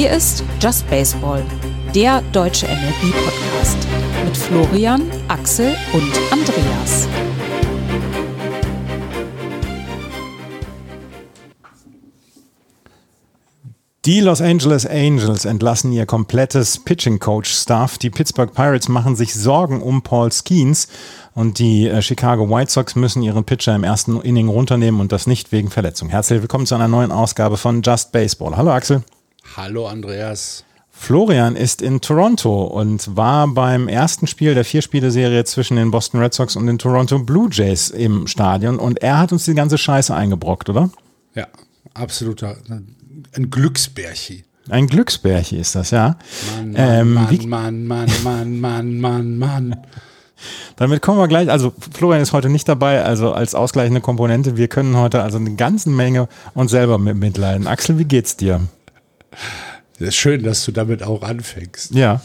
Hier ist Just Baseball, der deutsche MLB-Podcast mit Florian, Axel und Andreas. Die Los Angeles Angels entlassen ihr komplettes Pitching-Coach-Staff. Die Pittsburgh Pirates machen sich Sorgen um Paul Skeens und die Chicago White Sox müssen ihren Pitcher im ersten Inning runternehmen und das nicht wegen Verletzung. Herzlich willkommen zu einer neuen Ausgabe von Just Baseball. Hallo Axel. Hallo Andreas. Florian ist in Toronto und war beim ersten Spiel der 4-Spiele-Serie zwischen den Boston Red Sox und den Toronto Blue Jays im Stadion und er hat uns die ganze Scheiße eingebrockt, oder? Ja, absoluter. Ein Glücksbärchi. Ein Glücksbärchi ist das, ja. Mann. Damit kommen wir gleich, also Florian ist heute nicht dabei, also als ausgleichende Komponente, wir können heute also eine ganze Menge uns selber mitleiden. Axel, wie geht's dir? Es ist schön, dass du damit auch anfängst. Ja.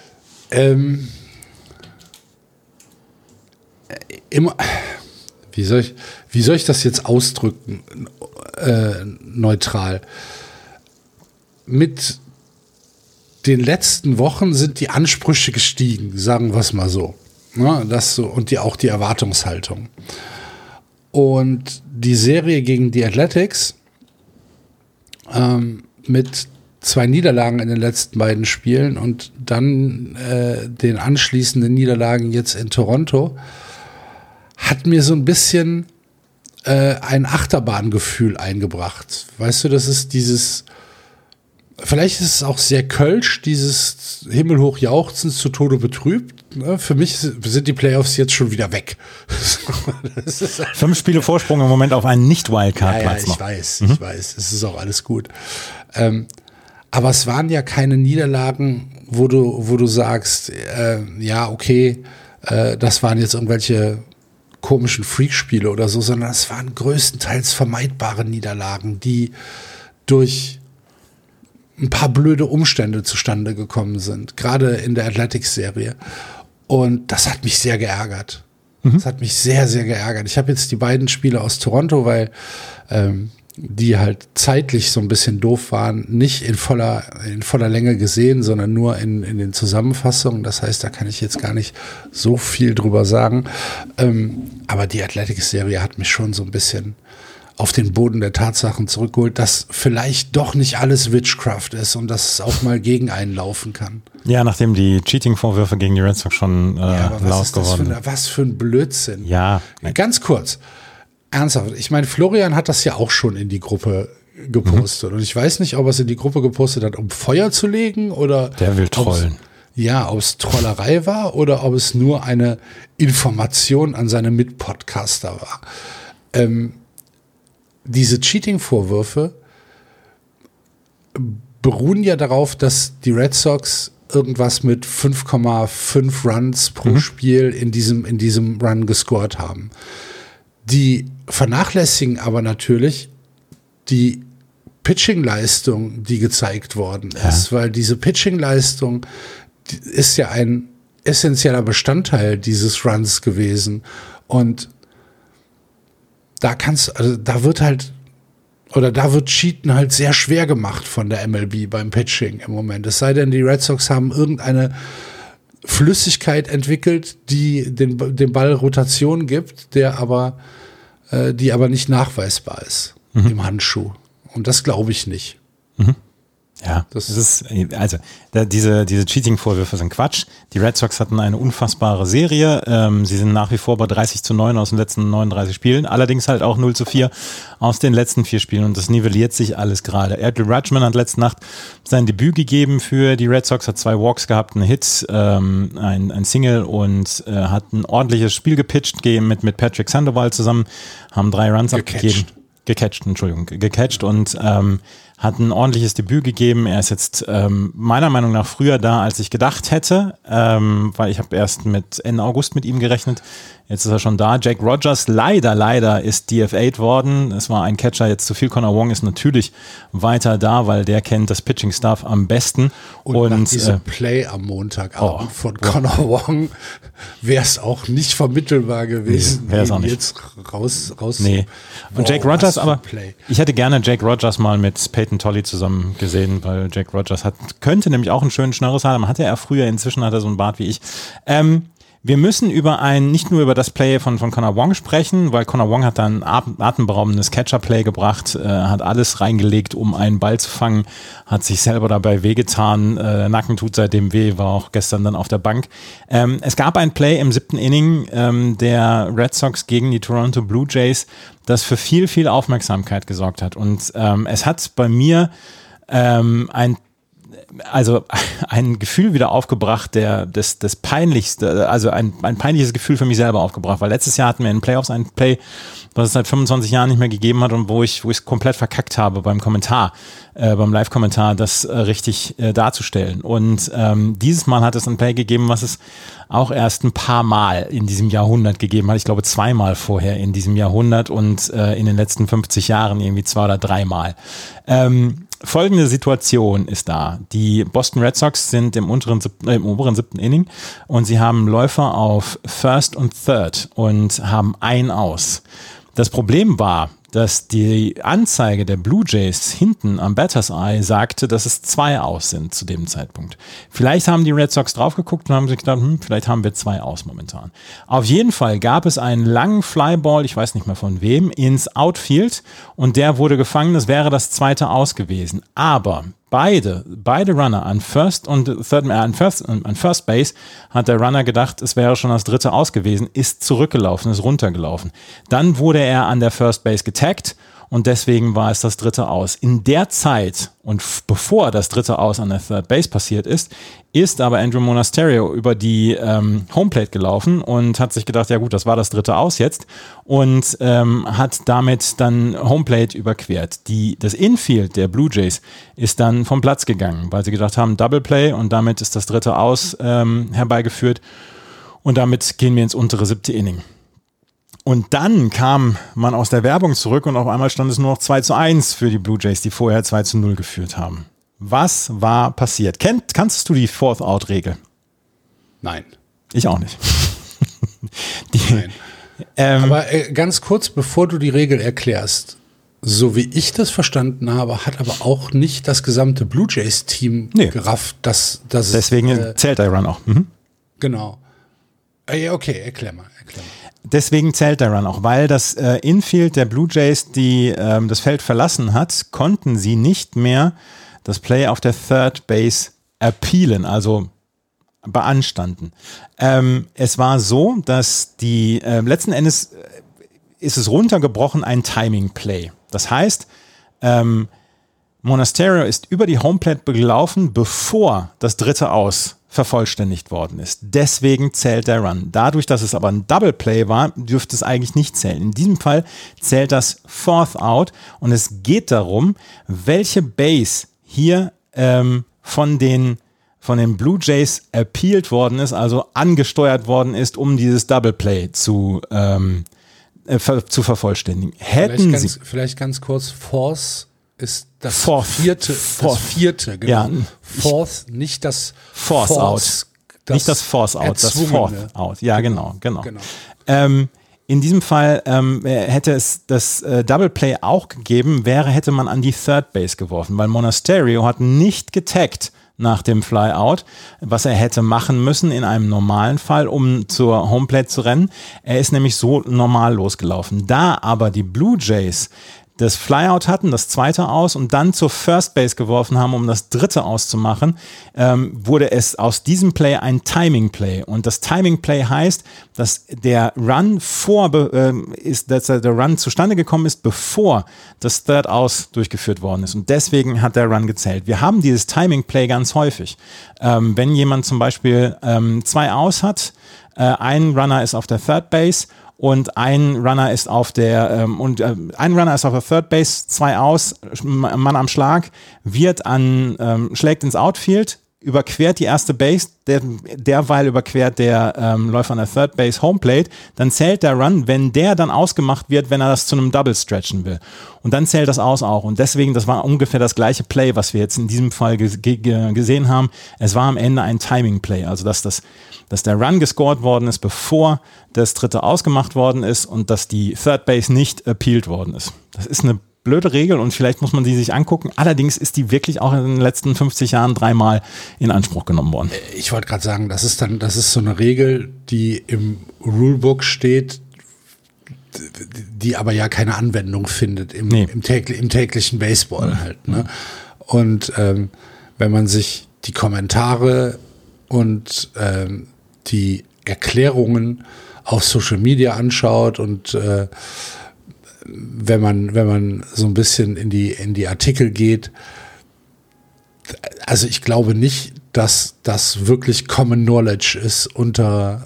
Wie soll ich das jetzt ausdrücken? Neutral. Mit den letzten Wochen sind die Ansprüche gestiegen, sagen wir es mal so. Ja, das so und auch die Erwartungshaltung. Und die Serie gegen die Athletics mit 2 Niederlagen in den letzten beiden Spielen und dann den anschließenden Niederlagen jetzt in Toronto hat mir so ein bisschen ein Achterbahngefühl eingebracht. Weißt du, das ist dieses, vielleicht ist es auch sehr kölsch, dieses himmelhoch jauchzen, zu Tode betrübt. Ne? Für mich sind die Playoffs jetzt schon wieder weg. 5 Spiele Vorsprung im Moment auf einen Nicht-Wildcard-Platz noch. Ich weiß, es ist auch alles gut. Aber es waren ja keine Niederlagen, wo du sagst, ja, okay, das waren jetzt irgendwelche komischen Freakspiele oder so, sondern es waren größtenteils vermeidbare Niederlagen, die durch ein paar blöde Umstände zustande gekommen sind, gerade in der Athletics-Serie. Und das hat mich sehr geärgert. Das hat mich sehr, sehr geärgert. Ich habe jetzt die beiden Spiele aus Toronto, weil die halt zeitlich so ein bisschen doof waren, nicht in voller Länge gesehen, sondern nur in den Zusammenfassungen. Das heißt, da kann ich jetzt gar nicht so viel drüber sagen. Aber die Athletics-Serie hat mich schon so ein bisschen auf den Boden der Tatsachen zurückgeholt, dass vielleicht doch nicht alles Witchcraft ist und dass es auch mal gegen einen laufen kann. Ja, nachdem die Cheating-Vorwürfe gegen die Red Sox schon laut geworden sind. Was für ein Blödsinn. Ja. Ganz kurz. Ernsthaft, ich meine, Florian hat das ja auch schon in die Gruppe gepostet. Und ich weiß nicht, ob er es in die Gruppe gepostet hat, um Feuer zu legen oder. Der will trollen. Ob es Trollerei war oder ob es nur eine Information an seine Mitpodcaster war. Diese Cheating-Vorwürfe beruhen ja darauf, dass die Red Sox irgendwas mit 5,5 Runs pro Spiel in diesem Run gescored haben. Die vernachlässigen aber natürlich die Pitching-Leistung, die gezeigt worden ist, weil diese Pitching-Leistung ist ja ein essentieller Bestandteil dieses Runs gewesen und da wird Cheaten halt sehr schwer gemacht von der MLB beim Pitching im Moment. Es sei denn, die Red Sox haben irgendeine Flüssigkeit entwickelt, die dem Ball Rotation gibt, die aber nicht nachweisbar ist im Handschuh. Und das glaube ich nicht. Ja, diese Cheating-Vorwürfe sind Quatsch. Die Red Sox hatten eine unfassbare Serie. Sie sind nach wie vor bei 30-9 aus den letzten 39 Spielen. Allerdings halt auch 0-4 aus den letzten 4 Spielen. Und das nivelliert sich alles gerade. Adley Rutschman hat letzte Nacht sein Debüt gegeben für die Red Sox, hat 2 Walks gehabt, einen Hit, ein Single und hat ein ordentliches Spiel gepitcht mit Patrick Sandoval zusammen, haben 3 Runs abgegeben. Gecatcht und hat ein ordentliches Debüt gegeben. Er ist jetzt meiner Meinung nach früher da, als ich gedacht hätte, weil ich habe erst mit Ende August mit ihm gerechnet. Jetzt ist er schon da. Jake Rogers, leider ist DFA'd worden. Es war ein Catcher jetzt zu viel. Connor Wong ist natürlich weiter da, weil der kennt das Pitching-Staff am besten. Und nach diesem Play am Montagabend von Connor Wong wäre es auch nicht vermittelbar gewesen, wäre es auch nicht. Jetzt raus. Nee. Und Jake Rogers, aber ich hätte gerne Jake Rogers mal mit Peyton Peyton Tolley zusammen gesehen, weil Jack Rogers könnte nämlich auch einen schönen Schnörres haben. Hatte er früher, inzwischen hat er so einen Bart wie ich. Wir müssen nicht nur über das Play von Connor Wong sprechen, weil Connor Wong hat dann ein atemberaubendes Catcher-Play gebracht, hat alles reingelegt, um einen Ball zu fangen, hat sich selber dabei wehgetan, Nacken tut seitdem weh, war auch gestern dann auf der Bank. Es gab ein Play im 7. Inning der Red Sox gegen die Toronto Blue Jays, das für viel, viel Aufmerksamkeit gesorgt hat. Und es hat bei mir ein Gefühl wieder aufgebracht, das Peinlichste, also ein peinliches Gefühl für mich selber aufgebracht, weil letztes Jahr hatten wir in den Playoffs ein Play, was es seit 25 Jahren nicht mehr gegeben hat und wo ich es komplett verkackt habe beim Kommentar, beim Live-Kommentar, das richtig darzustellen. Und dieses Mal hat es ein Play gegeben, was es auch erst ein paar Mal in diesem Jahrhundert gegeben hat. Ich glaube 2-mal vorher in diesem Jahrhundert und in den letzten 50 Jahren irgendwie 2 oder 3 Mal. Folgende Situation ist da. Die Boston Red Sox sind im oberen 7. Inning und sie haben Läufer auf First und Third und haben ein Aus. Das Problem war, dass die Anzeige der Blue Jays hinten am Batter's Eye sagte, dass es 2 Aus sind zu dem Zeitpunkt. Vielleicht haben die Red Sox drauf geguckt und haben sich gedacht, vielleicht haben wir 2 Aus momentan. Auf jeden Fall gab es einen langen Flyball, ich weiß nicht mehr von wem, ins Outfield und der wurde gefangen, das wäre das 2. Aus gewesen. Aber beide Runner an First und Third, an First Base hat der Runner gedacht, es wäre schon das 3. Aus gewesen, ist zurückgelaufen, ist runtergelaufen. Dann wurde er an der First Base getaggt und deswegen war es das 3. Aus. In der Zeit und bevor das 3. Aus an der Third Base passiert ist aber Andrew Monasterio über die Homeplate gelaufen und hat sich gedacht, ja gut, das war das 3. Aus jetzt und hat damit dann Homeplate überquert. Das Infield der Blue Jays ist dann vom Platz gegangen, weil sie gedacht haben, Double Play und damit ist das 3. Aus herbeigeführt und damit gehen wir ins untere 7. Inning. Und dann kam man aus der Werbung zurück und auf einmal stand es nur noch 2-1 für die Blue Jays, die vorher 2-0 geführt haben. Was war passiert? Kannst du die Fourth-Out-Regel? Nein. Ich auch nicht. Nein. Aber ganz kurz, bevor du die Regel erklärst, so wie ich das verstanden habe, hat aber auch nicht das gesamte Blue Jays-Team gerafft, dass deswegen zählt der Run auch. Mhm. Genau. Okay, erklär mal. Deswegen zählt der Run auch, weil das Infield der Blue Jays, die das Feld verlassen hat, konnten sie nicht mehr das Play auf der Third Base appealen, also beanstanden. Es war so, dass die letzten Endes ist es runtergebrochen, ein Timing Play. Das heißt, Monasterio ist über die Homeplate gelaufen, bevor das 3. Aus vervollständigt worden ist. Deswegen zählt der Run. Dadurch, dass es aber ein Double Play war, dürfte es eigentlich nicht zählen. In diesem Fall zählt das Fourth Out und es geht darum, welche Base hier von den Blue Jays appealed worden ist, also angesteuert worden ist, um dieses Double Play zu vervollständigen. Vielleicht ganz kurz, Force ist das Fourth. vierte, genau. Ja. Fourth, nicht das Force Out. Nicht das Force Out, das Fourth Out. Ja, genau. In diesem Fall hätte es das Double Play auch gegeben, hätte man an die Third Base geworfen, weil Monasterio hat nicht getaggt nach dem Flyout, was er hätte machen müssen in einem normalen Fall, um zur Homeplate zu rennen. Er ist nämlich so normal losgelaufen. Da aber die Blue Jays das Flyout hatten, das 2. Aus und dann zur First Base geworfen haben, um das 3. auszumachen, wurde es aus diesem Play ein Timing Play. Und das Timing Play heißt, dass der Run zustande gekommen ist, bevor das Third Aus durchgeführt worden ist. Und deswegen hat der Run gezählt. Wir haben dieses Timing Play ganz häufig. Wenn jemand zum Beispiel 2 Aus hat, ein Runner ist auf der Third Base und ein Runner ist auf der Third Base, 2 Aus, Mann am Schlag, schlägt ins Outfield, überquert die erste Base, derweil überquert der Läufer an der Third Base Homeplate, dann zählt der Run, wenn der dann ausgemacht wird, wenn er das zu einem Double stretchen will. Und dann zählt das Aus auch. Und deswegen, das war ungefähr das gleiche Play, was wir jetzt in diesem Fall gesehen haben. Es war am Ende ein Timing Play, also dass der Run gescored worden ist, bevor das 3. ausgemacht worden ist und dass die Third Base nicht appealed worden ist. Das ist eine blöde Regel und vielleicht muss man die sich angucken. Allerdings ist die wirklich auch in den letzten 50 Jahren 3-mal in Anspruch genommen worden. Ich wollte gerade sagen, das ist so eine Regel, die im Rulebook steht, die aber ja keine Anwendung findet im täglichen Baseball halt. Ne? Und wenn man sich die Kommentare und die Erklärungen auf Social Media anschaut und wenn man so ein bisschen in die Artikel geht, also ich glaube nicht, dass das wirklich Common Knowledge ist unter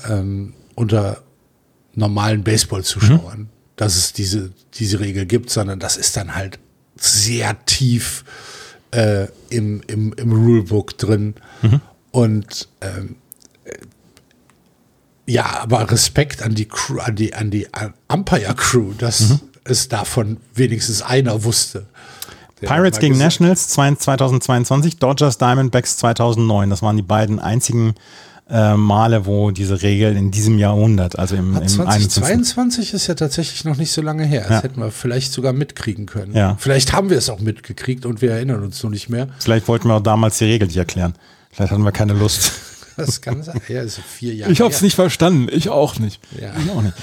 normalen Baseball-Zuschauern, dass es diese Regel gibt, sondern das ist dann halt sehr tief im Rulebook drin. Und ja, aber Respekt an die Crew, an die Umpire-Crew, dass es davon wenigstens einer wusste. Pirates gegen Nationals 2022, Dodgers Diamondbacks 2009. Das waren die beiden einzigen Male, wo diese Regel in diesem Jahrhundert, also im 2022 ist ja tatsächlich noch nicht so lange her. Das hätten wir vielleicht sogar mitkriegen können. Ja. Vielleicht haben wir es auch mitgekriegt und wir erinnern uns nur nicht mehr. Vielleicht wollten wir auch damals die Regel nicht erklären. Vielleicht hatten wir keine Lust. Das kann sein. Ja, das ist 4 Jahre. Ich habe es nicht verstanden. Ich auch nicht. Ja. Ich auch nicht.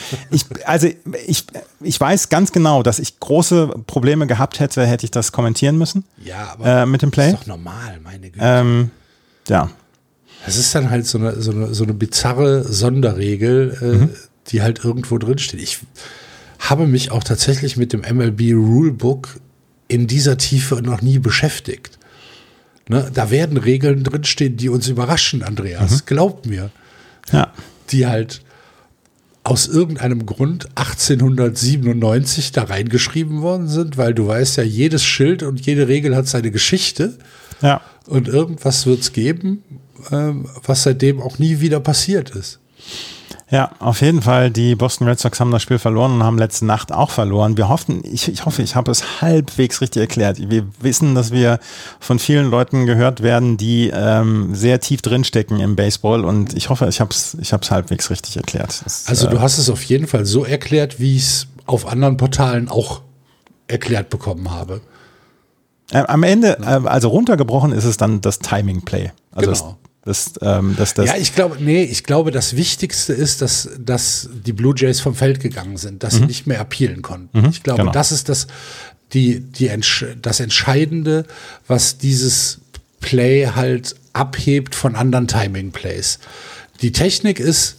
Ich weiß ganz genau, dass ich große Probleme gehabt hätte ich das kommentieren müssen. Ja, aber mit dem Play. Das ist doch normal, meine Güte. Ja. Es ist dann halt so eine bizarre Sonderregel, die halt irgendwo drin steht. Ich habe mich auch tatsächlich mit dem MLB Rulebook in dieser Tiefe noch nie beschäftigt. Ne? Da werden Regeln drinstehen, die uns überraschen, Andreas. Glaub mir. Ja. Die halt aus irgendeinem Grund 1897 da reingeschrieben worden sind, weil du weißt ja, jedes Schild und jede Regel hat seine Geschichte. Ja. Und irgendwas wird es geben, was seitdem auch nie wieder passiert ist. Ja, auf jeden Fall. Die Boston Red Sox haben das Spiel verloren und haben letzte Nacht auch verloren. Wir hoffen, ich hoffe, ich habe es halbwegs richtig erklärt. Wir wissen, dass wir von vielen Leuten gehört werden, die sehr tief drinstecken im Baseball, und ich hoffe, ich habe es halbwegs richtig erklärt. Du hast es auf jeden Fall so erklärt, wie ich es auf anderen Portalen auch erklärt bekommen habe. Am Ende, also runtergebrochen, ist es dann das Timing Play. Also genau. Ja, ich glaube, das Wichtigste ist, dass die Blue Jays vom Feld gegangen sind, dass sie nicht mehr appealen konnten. Ich glaube, das ist das Entscheidende, was dieses Play halt abhebt von anderen Timing Plays. Die Technik ist,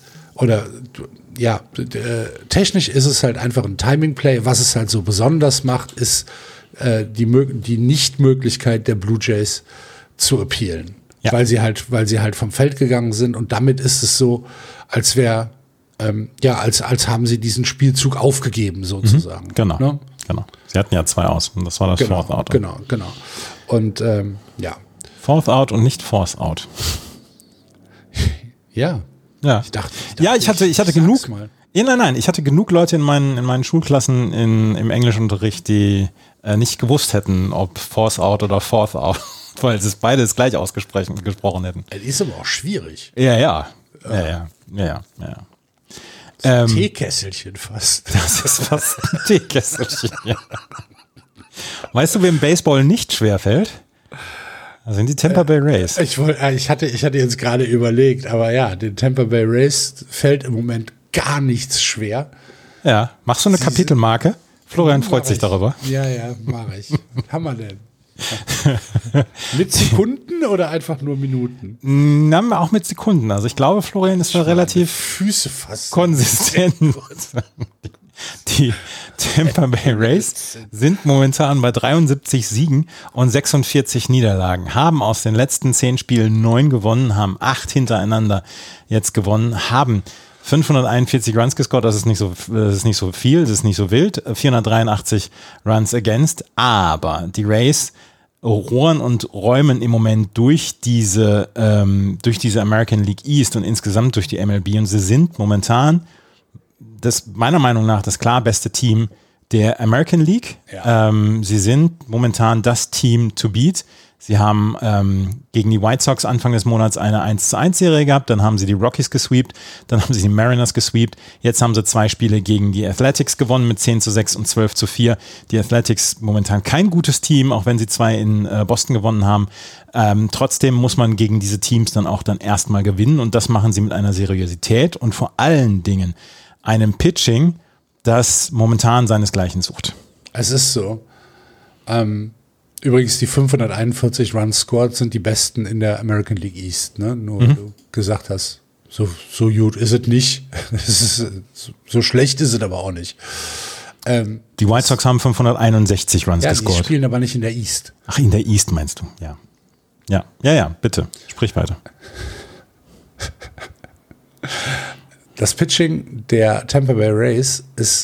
technisch ist es halt einfach ein Timing Play. Was es halt so besonders macht, ist die Nichtmöglichkeit der Blue Jays zu appealen. Ja. Weil sie halt vom Feld gegangen sind, und damit ist es so, als wäre, als haben sie diesen Spielzug aufgegeben, sozusagen. Genau, ne? Genau. Sie hatten ja 2 aus, und das war das Fourth Out. Genau. Und Fourth Out und nicht Force Out. Ja. Ich dachte, ich hatte genug. Nein, ich hatte genug Leute in meinen Schulklassen im Englischunterricht, die nicht gewusst hätten, ob Force Out oder Fourth Out, weil es beides gleich ausgesprochen hätten. Das ist aber auch schwierig. Ja. Teekesselchen fast. Das ist fast ein Teekesselchen, ja. Weißt du, wem Baseball nicht schwerfällt? Das sind die Tampa Bay Rays. Ich hatte jetzt gerade überlegt, aber ja, den Tampa Bay Rays fällt im Moment gar nichts schwer. Ja, machst du eine Kapitelmarke? Florian freut sich darüber. Ja, mache ich. Haben wir denn? Mit Sekunden oder einfach nur Minuten? Na, auch mit Sekunden. Also ich glaube, Florian ist da relativ Füße fast konsistent. Die Tampa Bay Rays sind momentan bei 73 Siegen und 46 Niederlagen, haben aus den letzten 10 Spielen 9 gewonnen, haben 8 hintereinander jetzt gewonnen, haben 541 Runs gescored, das ist nicht so viel, das ist nicht so wild, 483 Runs against, aber die Rays rohren und räumen im Moment durch diese American League East und insgesamt durch die MLB, und sie sind momentan meiner Meinung nach das klar beste Team der American League. Ja. Sie sind momentan das Team to beat. Sie haben gegen die White Sox Anfang des Monats eine 1-1-Serie gehabt, dann haben sie die Rockies gesweept, dann haben sie die Mariners gesweept, jetzt haben sie 2 Spiele gegen die Athletics gewonnen mit 10-6 und 12-4. Die Athletics momentan kein gutes Team, auch wenn sie 2 in Boston gewonnen haben. Trotzdem muss man gegen diese Teams dann erstmal gewinnen und das machen sie mit einer Seriosität und vor allen Dingen einem Pitching, das momentan seinesgleichen sucht. Es ist so. Übrigens, die 541 Runs scored sind die besten in der American League East. Ne? Nur weil du gesagt hast, so gut ist es nicht. So schlecht ist es aber auch nicht. Die White Sox haben 561 Runs gescored. Die spielen aber nicht in der East. Ach, in der East meinst du, ja. Ja, bitte, sprich weiter. Das Pitching der Tampa Bay Rays ist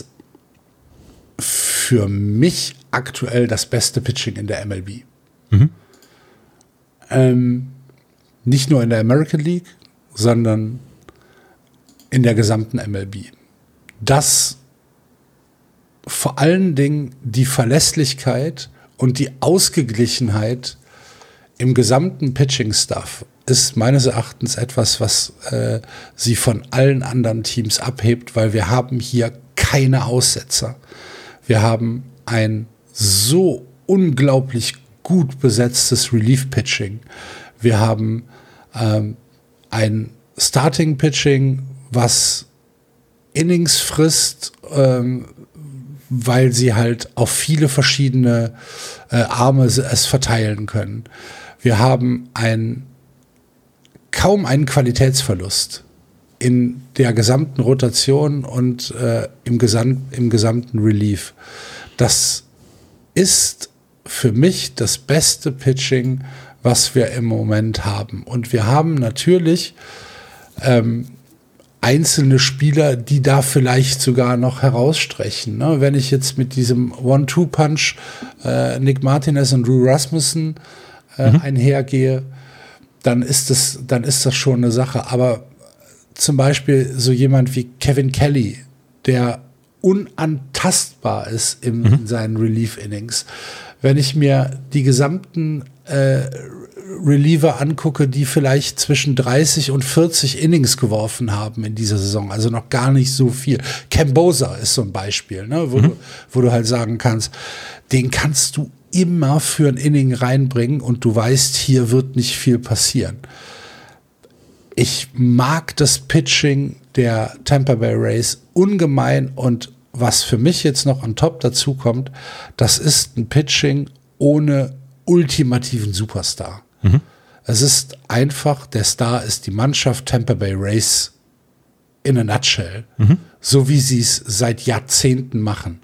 für mich aktuell das beste Pitching in der MLB. Nicht nur in der American League, sondern in der gesamten MLB. Das vor allen Dingen die Verlässlichkeit und die Ausgeglichenheit im gesamten Pitching-Staff ist meines Erachtens etwas, was sie von allen anderen Teams abhebt, weil wir haben hier keine Aussetzer. Wir haben ein so unglaublich gut besetztes Relief-Pitching. Wir haben ein Starting-Pitching, was Innings frisst, weil sie halt auf viele verschiedene Arme es verteilen können. Wir haben kaum einen Qualitätsverlust in der gesamten Rotation und im gesamten Relief. Das ist für mich das beste Pitching, was wir im Moment haben. Und wir haben natürlich einzelne Spieler, die da vielleicht sogar noch herausstechen. Ne? Wenn ich jetzt mit diesem One-Two-Punch Nick Martinez und Drew Rasmussen einhergehe, dann ist das schon eine Sache. Aber zum Beispiel so jemand wie Kevin Kelly, der unantastbar ist in seinen Relief-Innings. Wenn ich mir die gesamten Reliever angucke, die vielleicht zwischen 30 und 40 Innings geworfen haben in dieser Saison, also noch gar nicht so viel. Cambosa ist so ein Beispiel, ne, wo du halt sagen kannst, den kannst du immer für ein Inning reinbringen und du weißt, hier wird nicht viel passieren. Ich mag das Pitching der Tampa Bay Rays ungemein und was für mich jetzt noch on top dazu kommt, das ist ein Pitching ohne ultimativen Superstar. Es ist einfach, der Star ist die Mannschaft Tampa Bay Rays in a nutshell. So wie sie es seit Jahrzehnten machen.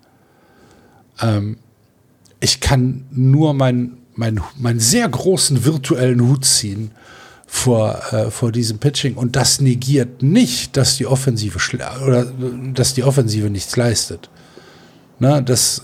Ich kann nur meinen sehr großen virtuellen Hut ziehen vor diesem Pitching und das negiert nicht, dass die Offensive dass die Offensive nichts leistet. Na, das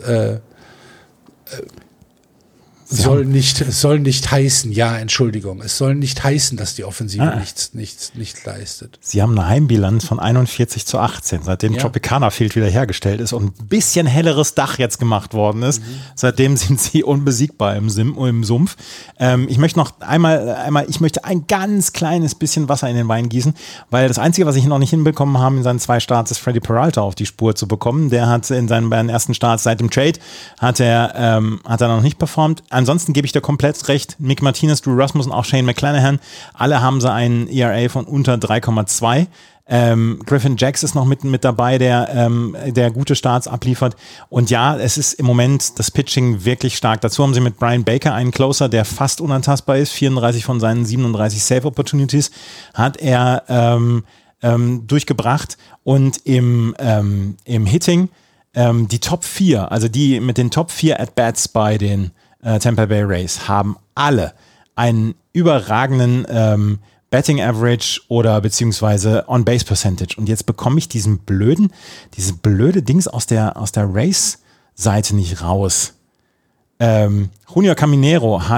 soll nicht heißen, es soll nicht heißen, dass die Offensive nichts leistet. Sie haben eine Heimbilanz von 41-18, seitdem Tropicana Field wiederhergestellt ist und ein bisschen helleres Dach jetzt gemacht worden ist. Seitdem sind sie unbesiegbar im Sumpf. Ich möchte noch ich möchte ein ganz kleines bisschen Wasser in den Wein gießen, weil das Einzige, was ich noch nicht hinbekommen habe in seinen 2 Starts, ist Freddie Peralta auf die Spur zu bekommen. Der hat in seinen beiden ersten Starts seit dem Trade hat er noch nicht performt. Ansonsten gebe ich dir komplett recht. Mick Martinez, Drew Rasmussen, auch Shane McClanahan, alle haben sie einen ERA von unter 3,2. Griffin Jacks ist noch mit dabei, der gute Starts abliefert. Und ja, es ist im Moment das Pitching wirklich stark. Dazu haben sie mit Brian Baker einen Closer, der fast unantastbar ist. 34 von seinen 37 Save Opportunities hat er durchgebracht. Und im Hitting die Top 4, also die mit den Top 4 At-Bats bei den Tampa Bay Rays haben alle einen überragenden Batting Average oder beziehungsweise On-Base Percentage. Und jetzt bekomme ich diese blöde Dings aus der Rays-Seite nicht raus. Junior Caminero hat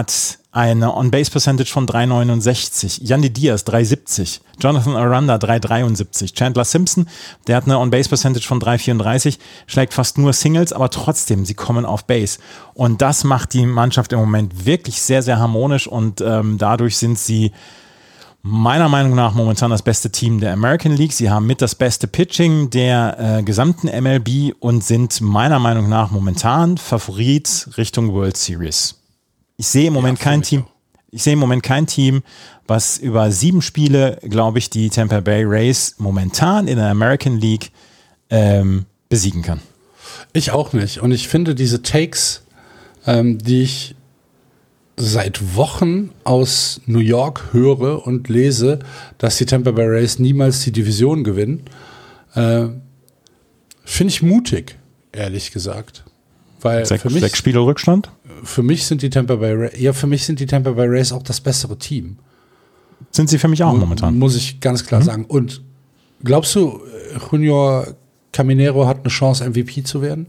eine On-Base-Percentage von 3,69. Yandy Diaz 3,70. Jonathan Aranda 3,73. Chandler Simpson, der hat eine On-Base-Percentage von 3,34, schlägt fast nur Singles, aber trotzdem, sie kommen auf Base. Und das macht die Mannschaft im Moment wirklich sehr, sehr harmonisch und dadurch sind sie meiner Meinung nach momentan das beste Team der American League. Sie haben mit das beste Pitching der gesamten MLB und sind meiner Meinung nach momentan Favorit Richtung World Series. Ich sehe im Moment kein Team, was über 7 Spiele, glaube ich, die Tampa Bay Rays momentan in der American League besiegen kann. Ich auch nicht. Und ich finde diese Takes, die ich seit Wochen aus New York höre und lese, dass die Tampa Bay Rays niemals die Division gewinnen, finde ich mutig, ehrlich gesagt. Weil für mich 6 Spiele Rückstand? Für mich sind die Tampa Bay Rays auch das bessere Team. Sind sie für mich auch momentan. Muss ich ganz klar sagen. Und glaubst du, Junior Caminero hat eine Chance, MVP zu werden?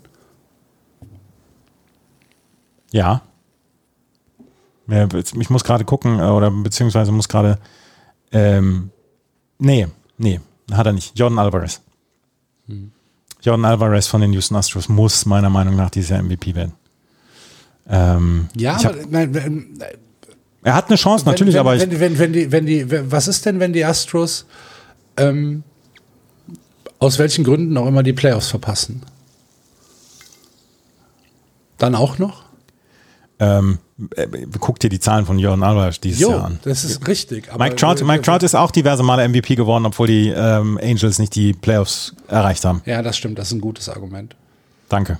Ja. Ich muss gerade gucken, oder beziehungsweise muss gerade nee, hat er nicht. Jordan Alvarez. Jordan Alvarez von den Houston Astros muss meiner Meinung nach dieses Jahr MVP werden. Er hat eine Chance, natürlich, aber was ist denn, wenn die Astros aus welchen Gründen auch immer die Playoffs verpassen? Dann auch noch? Guck dir die Zahlen von Jordan Alvarez dieses Jahr an. Das ist richtig. Aber Mike Trout ist auch diverse Male MVP geworden, obwohl die Angels nicht die Playoffs erreicht haben. Ja, das stimmt. Das ist ein gutes Argument. Danke.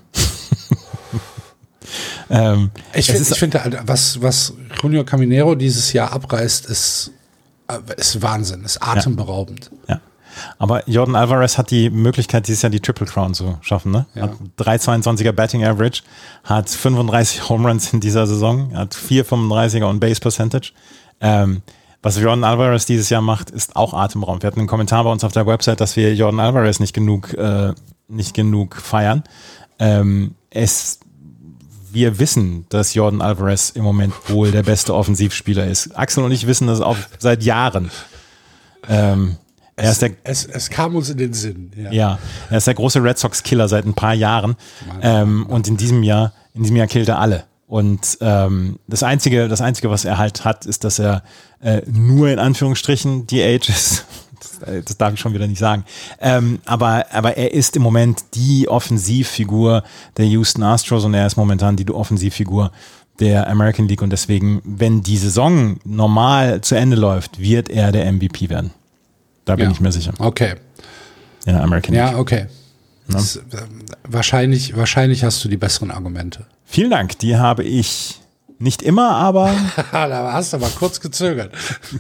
Ich finde, was Junior Caminero dieses Jahr abreißt, ist Wahnsinn, ist atemberaubend. Ja. Aber Jordan Alvarez hat die Möglichkeit, dieses Jahr die Triple Crown zu schaffen. Ne? Ja. Hat 3,22er Batting Average, hat 35 Home Runs in dieser Saison, hat 4,35er On-Base Percentage. Was Jordan Alvarez dieses Jahr macht, ist auch atemberaubend. Wir hatten einen Kommentar bei uns auf der Website, dass wir Jordan Alvarez nicht genug feiern. Wir wissen, dass Jordan Alvarez im Moment wohl der beste Offensivspieler ist. Axel und ich wissen das auch seit Jahren. Es kam uns in den Sinn. Ja, er ist der große Red Sox-Killer seit ein paar Jahren. Und in diesem Jahr killt er alle. Und das Einzige, was er halt hat, ist, dass er nur in Anführungsstrichen DH ist. Das darf ich schon wieder nicht sagen. Aber er ist im Moment die Offensivfigur der Houston Astros und er ist momentan die Offensivfigur der American League. Und deswegen, wenn die Saison normal zu Ende läuft, wird er der MVP werden. Da bin ich mir sicher. Okay. In der American League. Ja, okay. Das, wahrscheinlich hast du die besseren Argumente. Vielen Dank. Die habe ich nicht immer, aber... Da hast du aber kurz gezögert.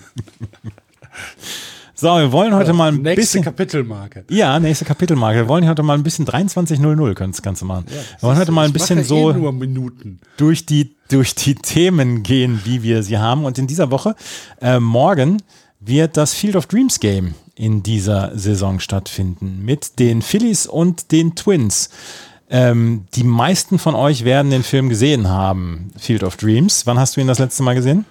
So, wir wollen heute mal ein nächste bisschen... Kapitelmarke. Ja, nächste Kapitelmarke. Wir wollen heute mal ein bisschen 23:00 können das Ganze machen. Ja, wir wollen heute mal ein bisschen so nur Minuten. durch die Themen gehen, wie wir sie haben. Und in dieser Woche, morgen, wird das Field of Dreams Game in dieser Saison stattfinden mit den Phillies und den Twins. Die meisten von euch werden den Film gesehen haben, Field of Dreams. Wann hast du ihn das letzte Mal gesehen?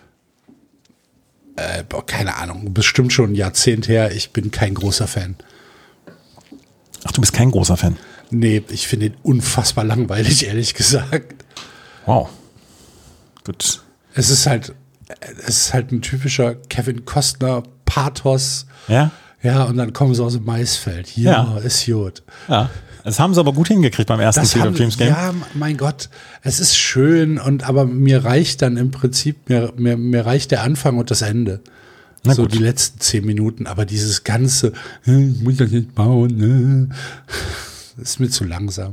Keine Ahnung, bestimmt schon ein Jahrzehnt her. Ich bin kein großer Fan. Ach, du bist kein großer Fan? Nee, ich finde ihn unfassbar langweilig, ehrlich gesagt. Wow. Gut. Es ist halt ein typischer Kevin Costner Pathos. Ja? Ja, und dann kommen sie aus dem Maisfeld. Ja, ist gut. Ja. Das haben sie aber gut hingekriegt beim ersten Field of Dreams Game. Ja, mein Gott, es ist schön, aber mir reicht dann im Prinzip, mir reicht der Anfang und das Ende. Na so gut. Die letzten 10 Minuten, aber dieses ganze, ich muss das nicht bauen, ne? Ist mir zu langsam.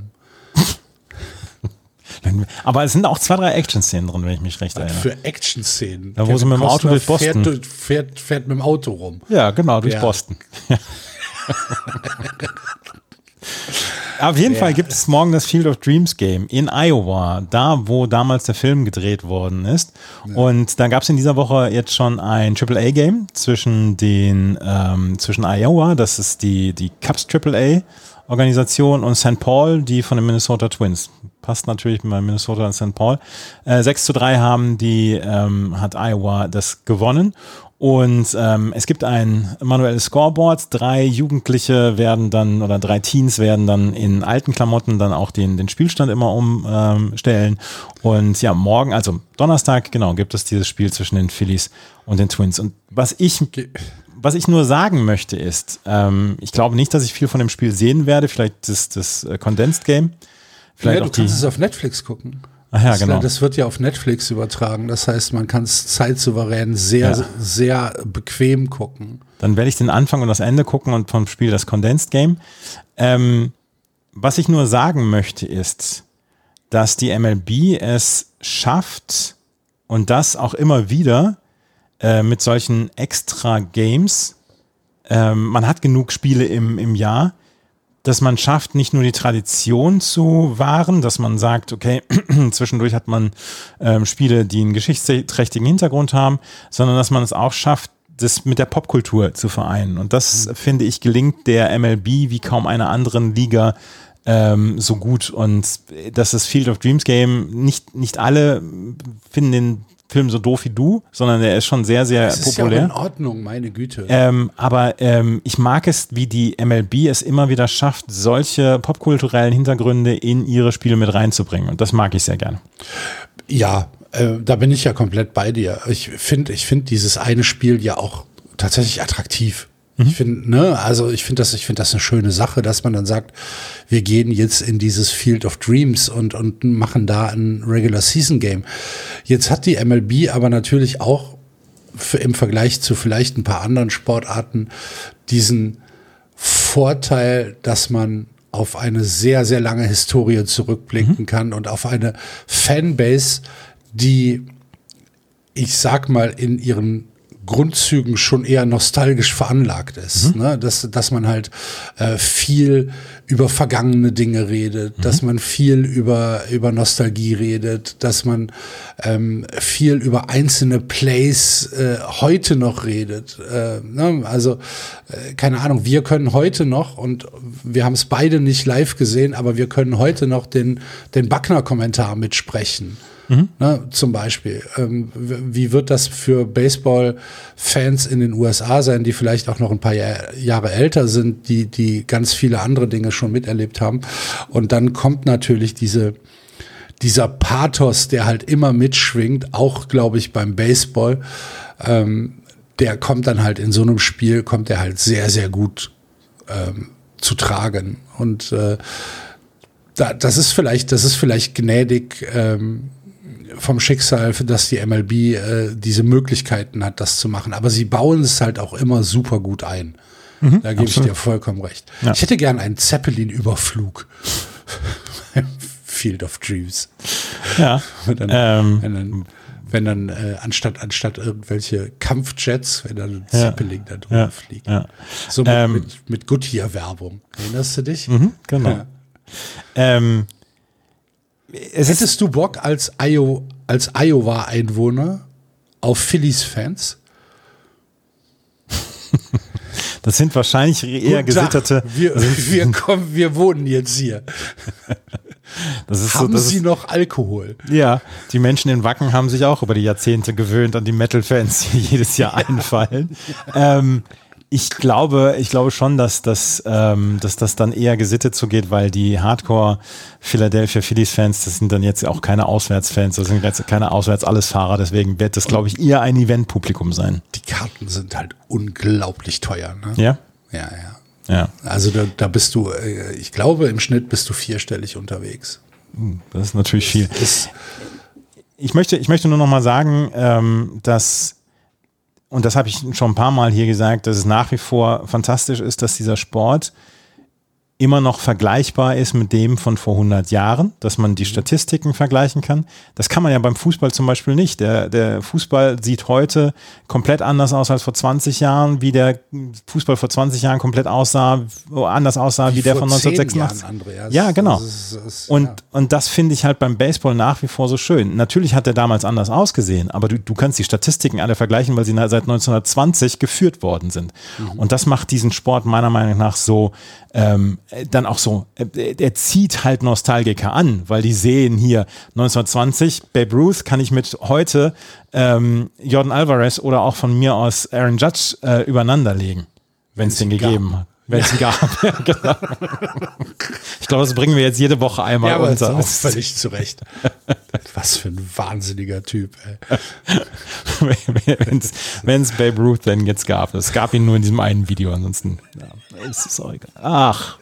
Aber es sind auch 2, 3 Action-Szenen drin, wenn ich mich recht erinnere. Für Action-Szenen. Da wo sie mit dem Auto durch Boston fährt mit dem Auto rum. Ja, genau, durch Boston. Auf jeden Fall gibt es morgen das Field of Dreams Game in Iowa, da wo damals der Film gedreht worden ist. Ja. Und da gab es in dieser Woche jetzt schon ein AAA-Game zwischen Iowa, das ist die Cubs AAA-Organisation, und St. Paul, die von den Minnesota Twins. Passt natürlich bei Minnesota und St. Paul. 6-3 hat Iowa das gewonnen. Und es gibt ein manuelles Scoreboard. 3 Jugendliche werden dann, oder 3 Teens werden dann in alten Klamotten dann auch den Spielstand immer umstellen. Und ja, morgen, also Donnerstag, genau, gibt es dieses Spiel zwischen den Phillies und den Twins. Und was ich nur sagen möchte ist, ich glaube nicht, dass ich viel von dem Spiel sehen werde. Vielleicht das Condensed Game. Vielleicht du kannst es auf Netflix gucken. Ach ja, genau. Das wird ja auf Netflix übertragen. Das heißt, man kann es zeitsouverän sehr bequem gucken. Dann werde ich den Anfang und das Ende gucken und vom Spiel das Condensed Game. Was ich nur sagen möchte ist, dass die MLB es schafft und das auch immer wieder mit solchen extra Games. Man hat genug Spiele im Jahr, dass man schafft, nicht nur die Tradition zu wahren, dass man sagt, okay, zwischendurch hat man Spiele, die einen geschichtsträchtigen Hintergrund haben, sondern dass man es auch schafft, das mit der Popkultur zu vereinen. Und das, finde ich, gelingt der MLB wie kaum einer anderen Liga so gut. Und dass das Field of Dreams Game, nicht alle finden den Film so doof wie du, sondern der ist schon sehr, sehr populär. Das ist ja in Ordnung, meine Güte. Aber ich mag es, wie die MLB es immer wieder schafft, solche popkulturellen Hintergründe in ihre Spiele mit reinzubringen. Und das mag ich sehr gerne. Ja, da bin ich ja komplett bei dir. Ich finde dieses eine Spiel ja auch tatsächlich attraktiv. Ich finde, ich finde das eine schöne Sache, dass man dann sagt, wir gehen jetzt in dieses Field of Dreams und machen da ein Regular Season Game. Jetzt hat die MLB aber natürlich auch im Vergleich zu vielleicht ein paar anderen Sportarten diesen Vorteil, dass man auf eine sehr, sehr lange Historie zurückblicken kann und auf eine Fanbase, die, ich sag mal, in ihren Grundzügen schon eher nostalgisch veranlagt ist, ne? Dass man halt viel über vergangene Dinge redet, dass man viel über Nostalgie redet, dass man viel über einzelne Plays heute noch redet. Ne? Also keine Ahnung, wir können heute noch, und wir haben es beide nicht live gesehen, aber wir können heute noch den Buckner-Kommentar mitsprechen. Ne, zum Beispiel. Wie wird das für Baseball-Fans in den USA sein, die vielleicht auch noch ein paar Jahre älter sind, die ganz viele andere Dinge schon miterlebt haben? Und dann kommt natürlich dieser Pathos, der halt immer mitschwingt, auch, glaube ich, beim Baseball. Der kommt dann halt in so einem Spiel, kommt der halt sehr, sehr gut zu tragen. Und das ist vielleicht gnädig vom Schicksal, für das die MLB diese Möglichkeiten hat, das zu machen. Aber sie bauen es halt auch immer super gut ein. Da gebe ich dir vollkommen recht. Ja. Ich hätte gern einen Zeppelin-Überflug. Field of Dreams. Ja. Wenn dann anstatt irgendwelche Kampfjets, wenn dann ein Zeppelin da drüber fliegt. Ja. So mit Goodyear-Werbung. Erinnerst du dich? Genau. Ja. Hättest du Bock als Iowa-Einwohner auf Phillies-Fans? Das sind wahrscheinlich eher gesitterte. Wir wohnen jetzt hier. Haben Sie noch Alkohol? Ja, die Menschen in Wacken haben sich auch über die Jahrzehnte gewöhnt an die Metal-Fans, die jedes Jahr einfallen. Ich glaube schon, dass das dann eher gesittet zugeht, weil die Hardcore Philadelphia Phillies-Fans, das sind dann jetzt auch keine Auswärtsfans, das sind jetzt keine Auswärts-Alles-Fahrer, deswegen wird das, glaube ich, eher ein Event-Publikum sein. Die Karten sind halt unglaublich teuer, ne? Ja? Ja. Also da bist du, ich glaube, im Schnitt bist du 4-stellig unterwegs. Das ist natürlich viel. Ich möchte nur noch mal sagen, dass, und das habe ich schon ein paar Mal hier gesagt, dass es nach wie vor fantastisch ist, dass dieser Sport immer noch vergleichbar ist mit dem von vor 100 Jahren, dass man die Statistiken vergleichen kann. Das kann man ja beim Fußball zum Beispiel nicht. Der Fußball sieht heute komplett anders aus als vor 20 Jahren, wie der Fußball vor 20 Jahren komplett anders aussah wie der von 1986. Andreas. Ja, genau. Und das finde ich halt beim Baseball nach wie vor so schön. Natürlich hat der damals anders ausgesehen, aber du kannst die Statistiken alle vergleichen, weil sie seit 1920 geführt worden sind. Und das macht diesen Sport meiner Meinung nach so dann auch so, er zieht halt Nostalgiker an, weil die sehen hier 1920, Babe Ruth kann ich mit heute Jordan Alvarez oder auch von mir aus Aaron Judge übereinander legen, wenn es den gegeben hat. Wenn es ihn gab. Ja, genau. Ich glaube, das bringen wir jetzt jede Woche einmal aber unter. Auch völlig zurecht. Was für ein wahnsinniger Typ, ey. Wenn es Babe Ruth denn jetzt gab. Es gab ihn nur in diesem einen Video, ansonsten ist es auch egal. Ach.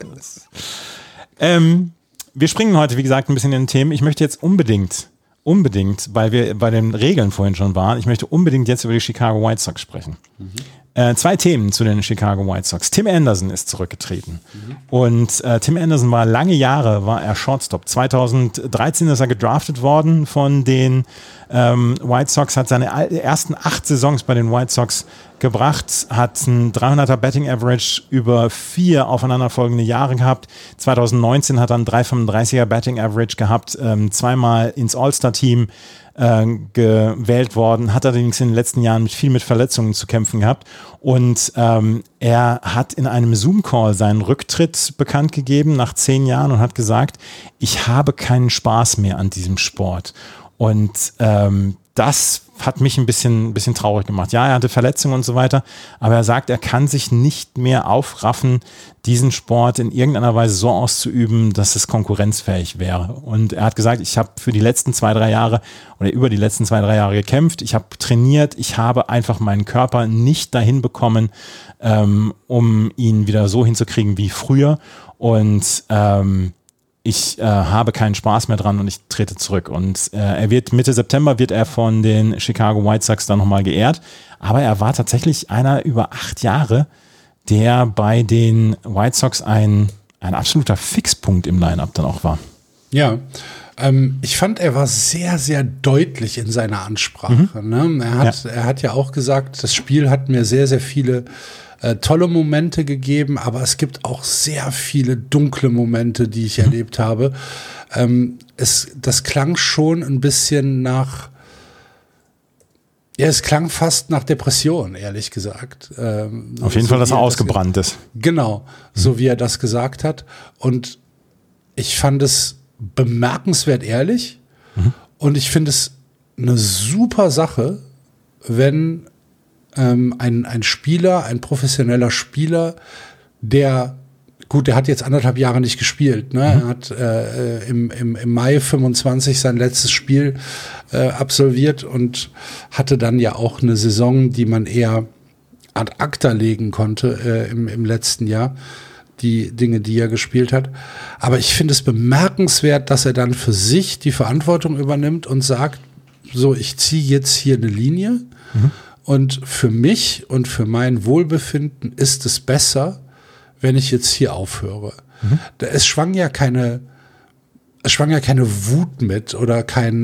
Wir springen heute, wie gesagt, ein bisschen in den Themen. Ich möchte jetzt unbedingt, weil wir bei den Regeln vorhin schon waren, ich möchte unbedingt jetzt über die Chicago White Sox sprechen. 2 Themen zu den Chicago White Sox. Tim Anderson ist zurückgetreten. Und Tim Anderson war lange Jahre, war er Shortstop. 2013 ist er gedraftet worden von den White Sox, hat seine ersten 8 Saisons bei den White Sox gebracht, hat ein 300er Batting Average über 4 aufeinanderfolgende Jahre gehabt. 2019 hat er ein 335er Batting Average gehabt, zweimal ins All-Star-Team gewählt worden, hat allerdings in den letzten Jahren viel mit Verletzungen zu kämpfen gehabt und er hat in einem Zoom-Call seinen Rücktritt bekannt gegeben nach 10 Jahren und hat gesagt, ich habe keinen Spaß mehr an diesem Sport und das hat mich ein bisschen traurig gemacht. Ja, er hatte Verletzungen und so weiter, aber er sagt, er kann sich nicht mehr aufraffen, diesen Sport in irgendeiner Weise so auszuüben, dass es konkurrenzfähig wäre. Und er hat gesagt, ich habe für die letzten 2-3 Jahre oder über die letzten 2-3 Jahre gekämpft, ich habe trainiert, ich habe einfach meinen Körper nicht dahin bekommen, um ihn wieder so hinzukriegen wie früher und ich habe keinen Spaß mehr dran und ich trete zurück. Und er wird Mitte September wird er von den Chicago White Sox dann nochmal geehrt. Aber er war tatsächlich einer über 8 Jahre, der bei den White Sox ein absoluter Fixpunkt im Line-Up dann auch war. Ja, ich fand, er war sehr, sehr deutlich in seiner Ansprache. Ne? Er hat ja auch gesagt, das Spiel hat mir sehr, sehr viele tolle Momente gegeben, aber es gibt auch sehr viele dunkle Momente, die ich erlebt habe. Das klang schon ein bisschen nach, es klang fast nach Depression, ehrlich gesagt. Auf jeden Fall, dass er ausgebrannt ist. Genau, so wie er das gesagt hat. Und ich fand es bemerkenswert ehrlich und ich finde es eine super Sache, wenn ein Spieler, ein professioneller Spieler, der hat jetzt 1,5 Jahre nicht gespielt. Ne? Er hat im Mai 25 sein letztes Spiel absolviert und hatte dann ja auch eine Saison, die man eher ad acta legen konnte im letzten Jahr. Die Dinge, die er gespielt hat. Aber ich finde es bemerkenswert, dass er dann für sich die Verantwortung übernimmt und sagt, so, ich ziehe jetzt hier eine Linie und für mich und für mein Wohlbefinden ist es besser, wenn ich jetzt hier aufhöre. Es schwang ja keine Wut mit oder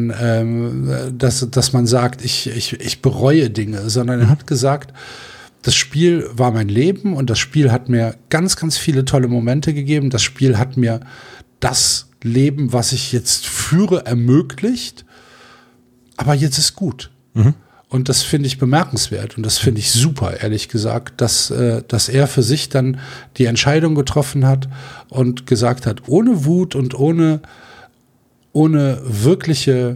dass man sagt, ich bereue Dinge, sondern er hat gesagt, das Spiel war mein Leben und das Spiel hat mir ganz, ganz viele tolle Momente gegeben. Das Spiel hat mir das Leben, was ich jetzt führe, ermöglicht. Aber jetzt ist gut. Und das finde ich bemerkenswert und das finde ich super, ehrlich gesagt, dass er für sich dann die Entscheidung getroffen hat und gesagt hat, ohne Wut und ohne wirkliche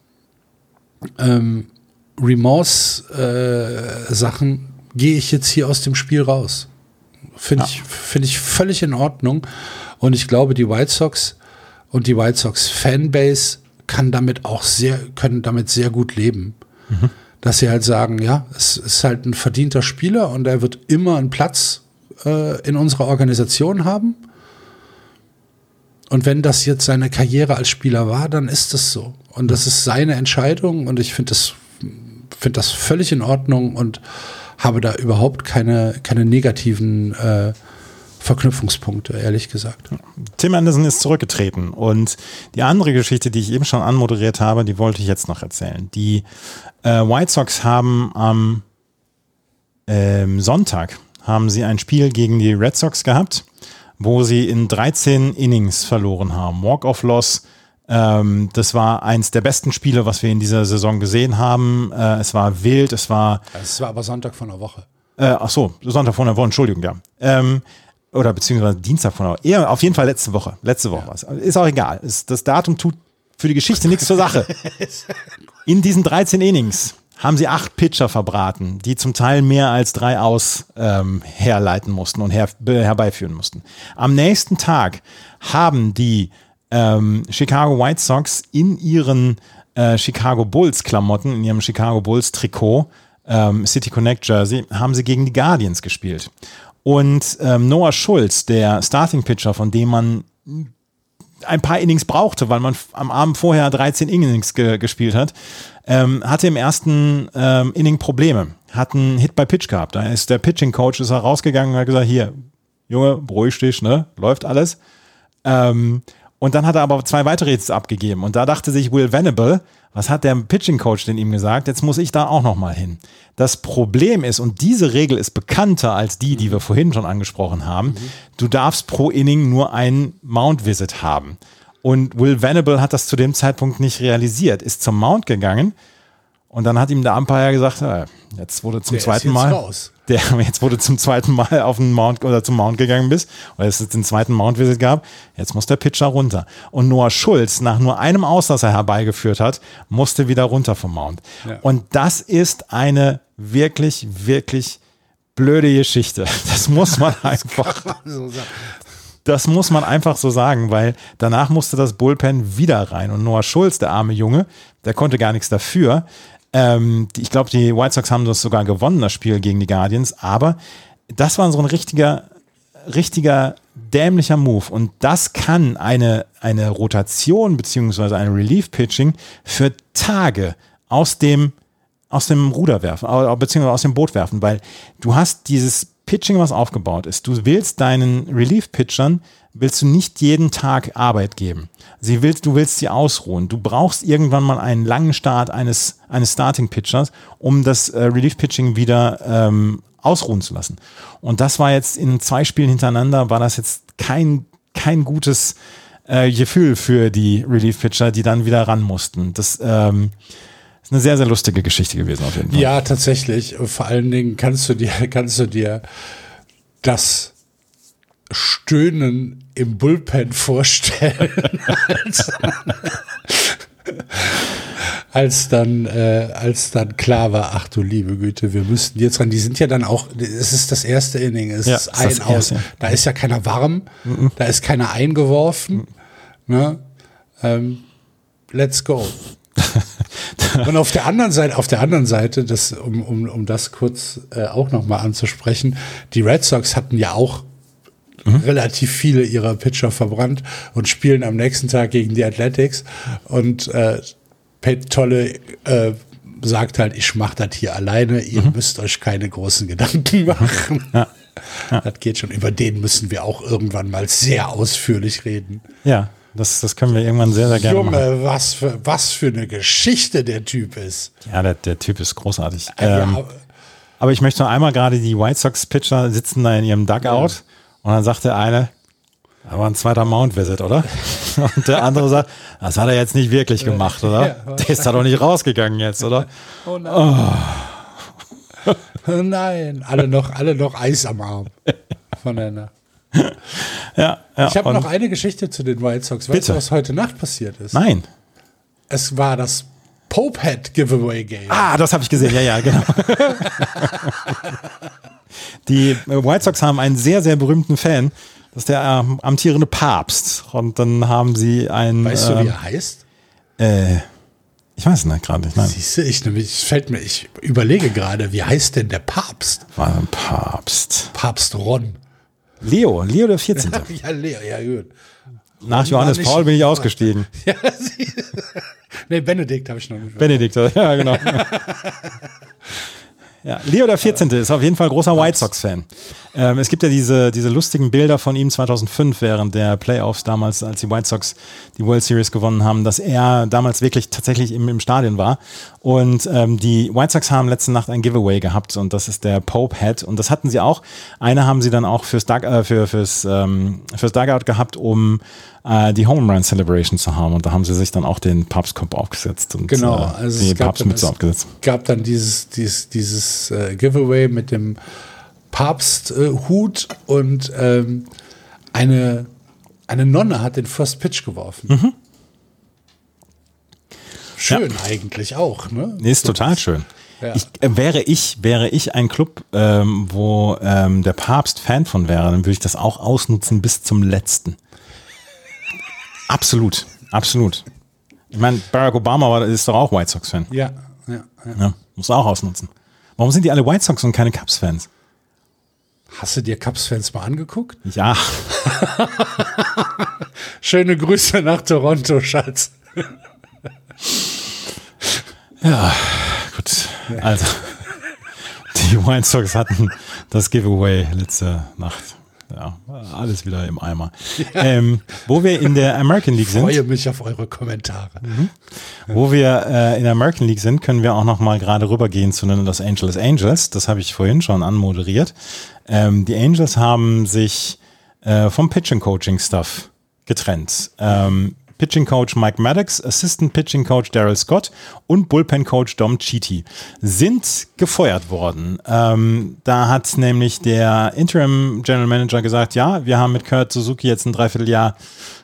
Remorse-Sachen gehe ich jetzt hier aus dem Spiel raus. Finde ich völlig in Ordnung. Und ich glaube, die White Sox und die White Sox Fanbase können damit sehr gut leben. Dass sie halt sagen, ja, es ist halt ein verdienter Spieler und er wird immer einen Platz in unserer Organisation haben. Und wenn das jetzt seine Karriere als Spieler war, dann ist das so. Und das ist seine Entscheidung und ich finde das völlig in Ordnung und habe da überhaupt keine negativen Verknüpfungspunkte, ehrlich gesagt. Tim Anderson ist zurückgetreten und die andere Geschichte, die ich eben schon anmoderiert habe, die wollte ich jetzt noch erzählen. Die White Sox haben am Sonntag haben sie ein Spiel gegen die Red Sox gehabt, wo sie in 13 Innings verloren haben. Walk-off-Loss. Das war eins der besten Spiele, was wir in dieser Saison gesehen haben. Es war wild, es war aber Sonntag von der Woche. Sonntag von der Woche, Entschuldigung, ja. Oder beziehungsweise Dienstag von der Woche. Eher auf jeden Fall letzte Woche. Letzte Woche war es. Ist auch egal. Das Datum tut für die Geschichte nichts zur Sache. In diesen 13 Innings haben sie 8 Pitcher verbraten, die zum Teil mehr als 3 Outs herleiten mussten und herbeiführen mussten. Am nächsten Tag haben die Chicago White Sox in ihren Chicago Bulls Klamotten, in ihrem Chicago Bulls Trikot, City Connect Jersey, haben sie gegen die Guardians gespielt. Und Noah Schulz, der Starting Pitcher, von dem man ein paar Innings brauchte, weil man am Abend vorher 13 Innings gespielt hat, hatte im ersten Inning Probleme, hat einen Hit by Pitch gehabt. Da ist der Pitching Coach rausgegangen und hat gesagt, hier, Junge, beruhig dich, ne? Läuft alles. Und dann hat er aber 2 weitere Hits abgegeben. Und da dachte sich Will Venable, was hat der Pitching Coach denn ihm gesagt? Jetzt muss ich da auch nochmal hin. Das Problem ist, und diese Regel ist bekannter als die wir vorhin schon angesprochen haben, du darfst pro Inning nur einen Mound Visit haben. Und Will Venable hat das zu dem Zeitpunkt nicht realisiert, ist zum Mound gegangen und dann hat ihm der Umpire gesagt, jetzt wurde zum zweiten Mal, jetzt wurde zum zweiten Mal auf den Mount oder zum Mount gegangen bist, weil es den zweiten Mount-Visit gab, jetzt muss der Pitcher runter. Und Noah Schulz, nach nur einem Aus, das er herbeigeführt hat, musste wieder runter vom Mount. Ja. Und das ist eine wirklich, wirklich blöde Geschichte. Das muss man einfach so sagen, weil danach musste das Bullpen wieder rein. Und Noah Schulz, der arme Junge, der konnte gar nichts dafür. Ich glaube, die White Sox haben das sogar gewonnen, das Spiel gegen die Guardians, aber das war so ein richtiger dämlicher Move und das kann eine Rotation beziehungsweise ein Relief-Pitching für Tage aus dem Ruder werfen, beziehungsweise aus dem Boot werfen, weil du hast dieses Pitching, was aufgebaut ist. Du willst deinen Relief-Pitchern nicht jeden Tag Arbeit geben. Du willst sie ausruhen. Du brauchst irgendwann mal einen langen Start eines Starting-Pitchers, um das Relief-Pitching wieder ausruhen zu lassen. Und das war jetzt in 2 Spielen hintereinander, war das jetzt kein gutes Gefühl für die Relief-Pitcher, die dann wieder ran mussten. Das ist eine sehr, sehr lustige Geschichte gewesen auf jeden Fall. Ja, tatsächlich. Vor allen Dingen kannst du dir das Stöhnen im Bullpen vorstellen, als dann klar war, ach du liebe Güte, wir müssten jetzt ran. Die sind ja dann auch, es ist das erste Inning, es ist ein Aus. Da ist ja keiner warm, da ist keiner eingeworfen. Ne? Let's go. Und auf der anderen Seite, das, um das kurz auch nochmal anzusprechen, die Red Sox hatten ja auch relativ viele ihrer Pitcher verbrannt und spielen am nächsten Tag gegen die Athletics und Pat Tolle sagt halt, ich mache das hier alleine, ihr müsst euch keine großen Gedanken machen. Ja. Das geht schon, über den müssen wir auch irgendwann mal sehr ausführlich reden. Ja, das können wir irgendwann sehr, sehr gerne machen. Junge, was für eine Geschichte der Typ ist. Ja, der Typ ist großartig. Aber ich möchte noch einmal, gerade die White Sox-Pitcher sitzen da in ihrem Dugout und dann sagt der eine, da war ein zweiter Mount-Visit, oder? Und der andere sagt, das hat er jetzt nicht wirklich gemacht, oder? Ja, der ist da doch nicht rausgegangen jetzt, oder? Oh nein. Oh nein, alle noch Eis am Arm voneinander. Ja, ich habe noch eine Geschichte zu den White Sox. Weißt du, was heute Nacht passiert ist? Nein. Es war das Popehead Giveaway Game. Ah, das habe ich gesehen, ja, genau. Die White Sox haben einen sehr, sehr berühmten Fan. Das ist der amtierende Papst. Und dann haben sie einen... Weißt du, wie er heißt? Ich weiß es nicht gerade. Siehst du, ich überlege gerade, wie heißt denn der Papst? War ein Papst. Papst Ron. Leo der 14. Ja, Leo, ja gut. Nach Johannes Paul bin ich ausgestiegen. Ja, nee, Benedikt habe ich noch nicht. Benedikt, ja, genau. Ja, Leo der 14. ist auf jeden Fall großer White Sox-Fan. Es gibt ja diese lustigen Bilder von ihm 2005 während der Playoffs damals, als die White Sox die World Series gewonnen haben, dass er damals wirklich tatsächlich im Stadion war. Und die White Sox haben letzte Nacht ein Giveaway gehabt und das ist der Pope Hat und das hatten sie auch. Eine haben sie dann auch fürs Dugout gehabt, um die Home Run Celebration zu haben und da haben sie sich dann auch den Papstkopf aufgesetzt und genau, also die Papstmütze aufgesetzt. Es gab dann dieses Giveaway mit dem Papsthut und eine Nonne hat den First Pitch geworfen. Mhm. Schön eigentlich auch, ne? Nee, ist total schön. Ja. Wäre ich ein Club, wo der Papst Fan von wäre, dann würde ich das auch ausnutzen bis zum letzten. Absolut. Ich meine, Barack Obama ist doch auch White Sox-Fan. Ja. Muss auch ausnutzen. Warum sind die alle White Sox und keine Cubs-Fans? Hast du dir Cubs-Fans mal angeguckt? Ja. Schöne Grüße nach Toronto, Schatz. Ja, gut. Also, die White Sox hatten das Giveaway letzte Nacht. Ja, alles wieder im Eimer. Ja. Wo wir in der American League sind. Ich freue mich auf eure Kommentare. Wo wir in der American League sind, können wir auch noch mal gerade rübergehen zu den Los Angeles Angels. Das habe ich vorhin schon anmoderiert. Die Angels haben sich vom Pitching-Coaching-Stuff getrennt. Pitching Coach Mike Maddox, Assistant Pitching Coach Daryl Scott und Bullpen Coach Dom Chiti sind gefeuert worden. Da hat nämlich der Interim General Manager gesagt, ja, wir haben mit Kurt Suzuki jetzt ein Dreivierteljahr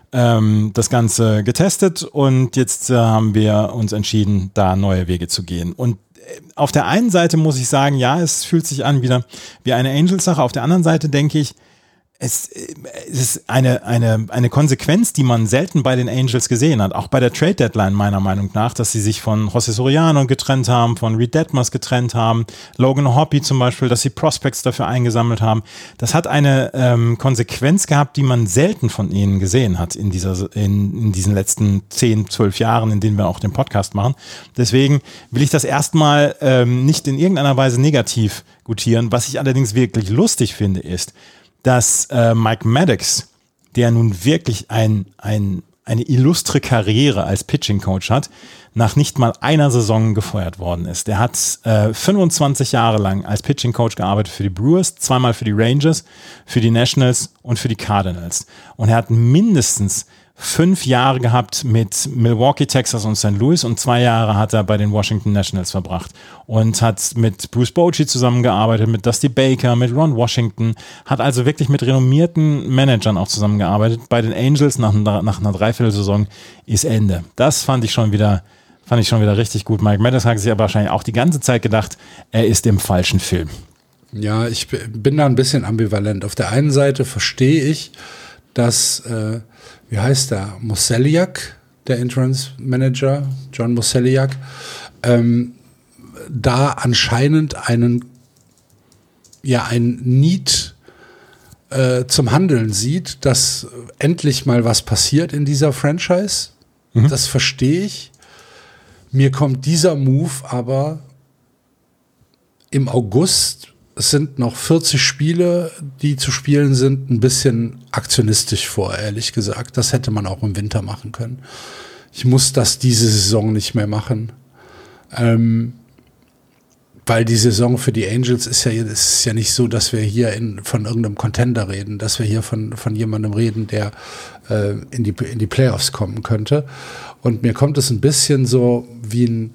das Ganze getestet und jetzt haben wir uns entschieden, da neue Wege zu gehen. Und auf der einen Seite muss ich sagen, ja, es fühlt sich an wieder wie eine Angels-Sache. Auf der anderen Seite denke ich, es ist eine Konsequenz, die man selten bei den Angels gesehen hat. Auch bei der Trade Deadline meiner Meinung nach, dass sie sich von José Soriano getrennt haben, von Reed Detmers getrennt haben, Logan Hoppe zum Beispiel, dass sie Prospects dafür eingesammelt haben. Das hat eine Konsequenz gehabt, die man selten von ihnen gesehen hat in diesen letzten 10, 12 Jahren, in denen wir auch den Podcast machen. Deswegen will ich das erstmal nicht in irgendeiner Weise negativ gutieren. Was ich allerdings wirklich lustig finde, ist, dass Mike Maddox, der nun wirklich eine illustre Karriere als Pitching-Coach hat, nach nicht mal einer Saison gefeuert worden ist. Der hat 25 Jahre lang als Pitching-Coach gearbeitet für die Brewers, zweimal für die Rangers, für die Nationals und für die Cardinals. Und er hat mindestens 5 Jahre gehabt mit Milwaukee, Texas und St. Louis und 2 Jahre hat er bei den Washington Nationals verbracht und hat mit Bruce Bochy zusammengearbeitet, mit Dusty Baker, mit Ron Washington, hat also wirklich mit renommierten Managern auch zusammengearbeitet. Bei den Angels nach einer Dreiviertelsaison ist Ende. Das fand ich schon wieder richtig gut. Mike Maddox hat sich aber wahrscheinlich auch die ganze Zeit gedacht, er ist im falschen Film. Ja, ich bin da ein bisschen ambivalent. Auf der einen Seite verstehe ich, dass wie heißt der? Moseliak, der Insurance Manager, John Moseliak, da anscheinend ein Need zum Handeln sieht, dass endlich mal was passiert in dieser Franchise. Mhm. Das verstehe ich. Mir kommt dieser Move aber im August, es sind noch 40 Spiele, die zu spielen sind, ein bisschen aktionistisch vor, ehrlich gesagt. Das hätte man auch im Winter machen können. Ich muss das diese Saison nicht mehr machen. Weil die Saison für die Angels ist ja nicht so, dass wir hier von irgendeinem Contender reden, dass wir hier von jemandem reden, der in die Playoffs kommen könnte. Und mir kommt es ein bisschen so wie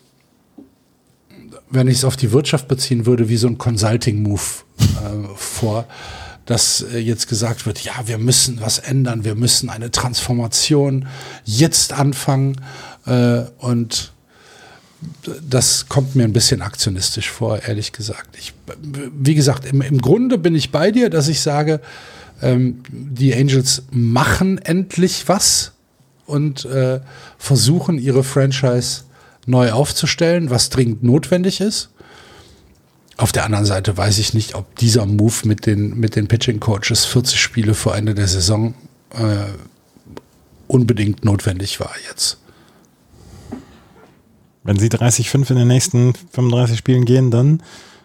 wenn ich es auf die Wirtschaft beziehen würde, wie so ein Consulting-Move vor, dass jetzt gesagt wird, ja, wir müssen was ändern, wir müssen eine Transformation jetzt anfangen und das kommt mir ein bisschen aktionistisch vor, ehrlich gesagt. Wie gesagt, im Grunde bin ich bei dir, dass ich sage, die Angels machen endlich was und versuchen ihre Franchise neu aufzustellen, was dringend notwendig ist. Auf der anderen Seite weiß ich nicht, ob dieser Move mit den Pitching-Coaches 40 Spiele vor Ende der Saison unbedingt notwendig war jetzt. Wenn sie 30-5 in den nächsten 35 Spielen gehen, dann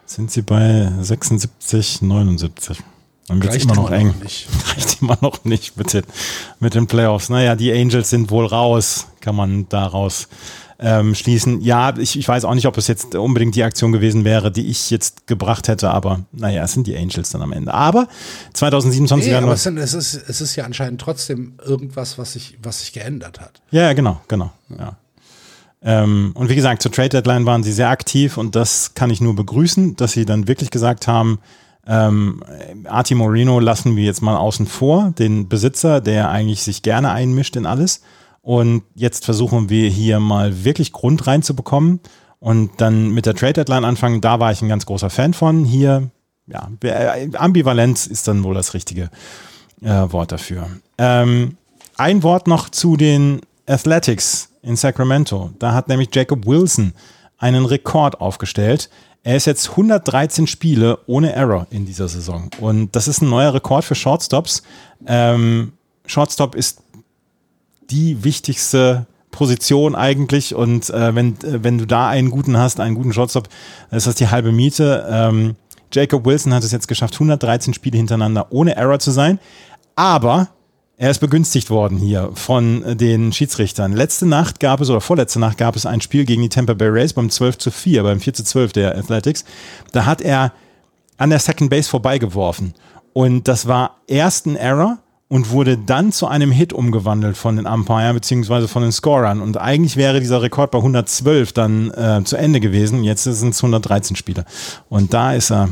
sind sie bei 76, 79. Dann wird es immer noch eng. Reicht immer noch nicht mit den Playoffs. Naja, die Angels sind wohl raus, kann man daraus schließen. Ja, ich weiß auch nicht, ob es jetzt unbedingt die Aktion gewesen wäre, die ich jetzt gebracht hätte, aber naja, es sind die Angels dann am Ende. Aber 2027 aber es ist ja anscheinend trotzdem irgendwas, was sich geändert hat. Ja, genau. Ja. Und wie gesagt, zur Trade Deadline waren sie sehr aktiv und das kann ich nur begrüßen, dass sie dann wirklich gesagt haben, Artie Moreno lassen wir jetzt mal außen vor, den Besitzer, der eigentlich sich gerne einmischt in alles. Und jetzt versuchen wir hier mal wirklich Grund reinzubekommen und dann mit der Trade Deadline anfangen. Da war ich ein ganz großer Fan von. Hier, ja, Ambivalenz ist dann wohl das richtige Wort dafür. Ein Wort noch zu den Athletics in Sacramento. Da hat nämlich Jacob Wilson einen Rekord aufgestellt. Er ist jetzt 113 Spiele ohne Error in dieser Saison. Und das ist ein neuer Rekord für Shortstops. Shortstop ist die wichtigste Position eigentlich. Und wenn du da einen guten hast, einen guten Shortstop, ist das die halbe Miete. Jacob Wilson hat es jetzt geschafft, 113 Spiele hintereinander ohne Error zu sein. Aber er ist begünstigt worden hier von den Schiedsrichtern. Vorletzte Nacht gab es ein Spiel gegen die Tampa Bay Rays beim 12:4, beim 4:12 der Athletics. Da hat er an der Second Base vorbeigeworfen. Und das war erst ein Error und wurde dann zu einem Hit umgewandelt von den Umpire bzw. von den Scorern. Und eigentlich wäre dieser Rekord bei 112 dann zu Ende gewesen. Jetzt sind es 113 Spiele. Und da ist er,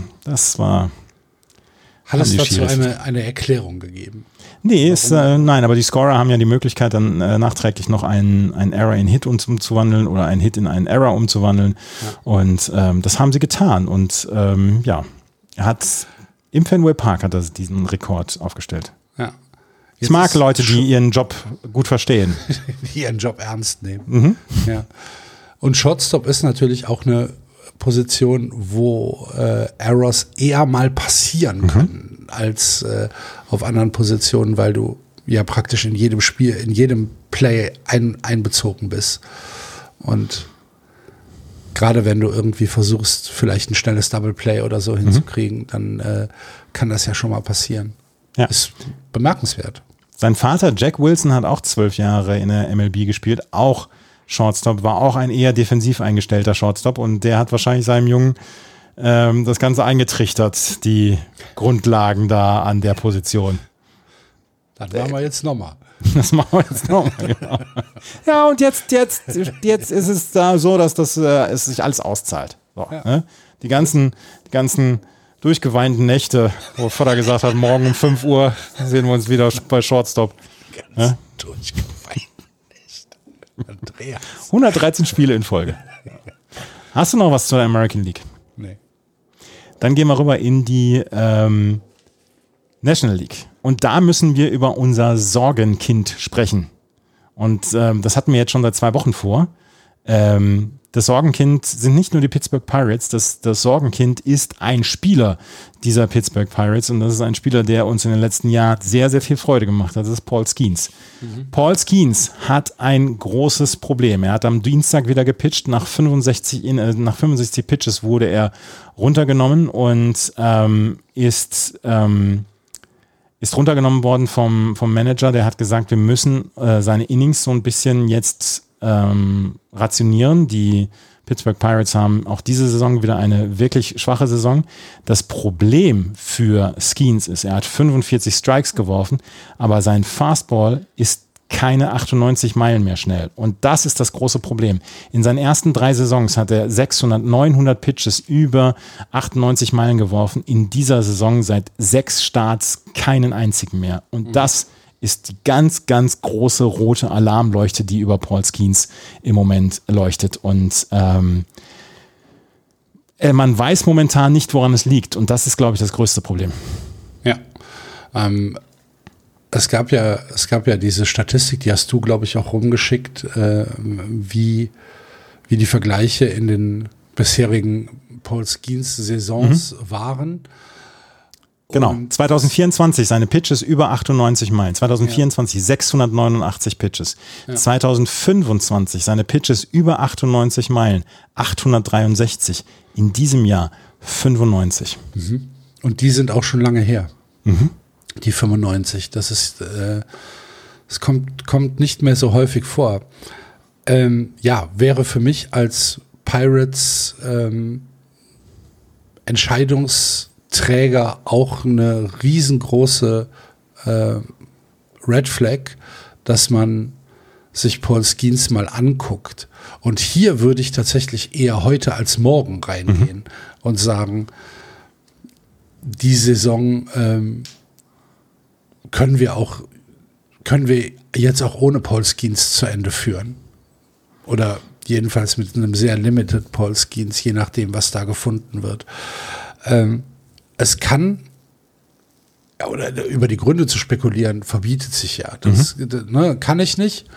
hat es dazu eine Erklärung gegeben? Nee, nein, aber die Scorer haben ja die Möglichkeit, dann nachträglich noch einen Error in Hit umzuwandeln oder einen Hit in einen Error umzuwandeln. Ja. Und das haben sie getan. Und er hat im Fenway Park diesen Rekord aufgestellt. Ja. Ich mag Leute, die ihren Job gut verstehen. Die ihren Job ernst nehmen. Mhm. Ja. Und Shortstop ist natürlich auch eine Position, wo Errors eher mal passieren können als auf anderen Positionen, weil du ja praktisch in jedem Spiel, in jedem Play einbezogen bist. Und gerade wenn du irgendwie versuchst, vielleicht ein schnelles Double Play oder so hinzukriegen, dann kann das ja schon mal passieren. Ja. Ist bemerkenswert. Sein Vater Jack Wilson hat auch 12 Jahre in der MLB gespielt, auch Shortstop, war auch ein eher defensiv eingestellter Shortstop und der hat wahrscheinlich seinem Jungen das Ganze eingetrichtert, die Grundlagen da an der Position. Das machen wir jetzt nochmal. Das machen wir jetzt nochmal, genau. Ja, und jetzt ist es da so, dass es sich alles auszahlt. So, ja. Ne? Die ganzen durchgeweinten Nächte, wo Vater gesagt hat, morgen um 5 Uhr sehen wir uns wieder bei Shortstop. Ne? Durchgeweinte Nächte. Andreas. 113 Spiele in Folge. Hast du noch was zur American League? Nee. Dann gehen wir rüber in die National League. Und da müssen wir über unser Sorgenkind sprechen. Und das hatten wir jetzt schon seit 2 Wochen vor. Das Sorgenkind sind nicht nur die Pittsburgh Pirates, das Sorgenkind ist ein Spieler dieser Pittsburgh Pirates und das ist ein Spieler, der uns in den letzten Jahren sehr, sehr viel Freude gemacht hat. Das ist Paul Skeens. Mhm. Paul Skeens hat ein großes Problem. Er hat am Dienstag wieder gepitcht. Nach 65 Pitches wurde er runtergenommen und ist runtergenommen worden vom Manager. Der hat gesagt, wir müssen seine Innings so ein bisschen jetzt rationieren. Die Pittsburgh Pirates haben auch diese Saison wieder eine wirklich schwache Saison. Das Problem für Skeens ist, er hat 45 Strikes geworfen, aber sein Fastball ist keine 98 Meilen mehr schnell. Und das ist das große Problem. In seinen ersten 3 Saisons hat er 900 Pitches über 98 Meilen geworfen. In dieser Saison seit 6 Starts keinen einzigen mehr. Und das ist die ganz, ganz große rote Alarmleuchte, die über Paul Skeens im Moment leuchtet. Und man weiß momentan nicht, woran es liegt. Und das ist, glaube ich, das größte Problem. Ja. Es gab ja diese Statistik, die hast du, glaube ich, auch rumgeschickt, wie die Vergleiche in den bisherigen Paul Skeens Saisons waren. Genau, und 2024 seine Pitches über 98 Meilen, 2024 689 Pitches, 2025 seine Pitches über 98 Meilen, 863, in diesem Jahr 95. Und die sind auch schon lange her. Die 95. Das ist, es kommt nicht mehr so häufig vor. Wäre für mich als Pirates Entscheidungsträger auch eine riesengroße Red Flag, dass man sich Paul Skeens mal anguckt. Und hier würde ich tatsächlich eher heute als morgen reingehen und sagen, die Saison können wir jetzt auch ohne Paul Skeens zu Ende führen. Oder jedenfalls mit einem sehr limited Paul Skeens, je nachdem, was da gefunden wird. Es kann, oder über die Gründe zu spekulieren, verbietet sich ja. Das kann ich nicht.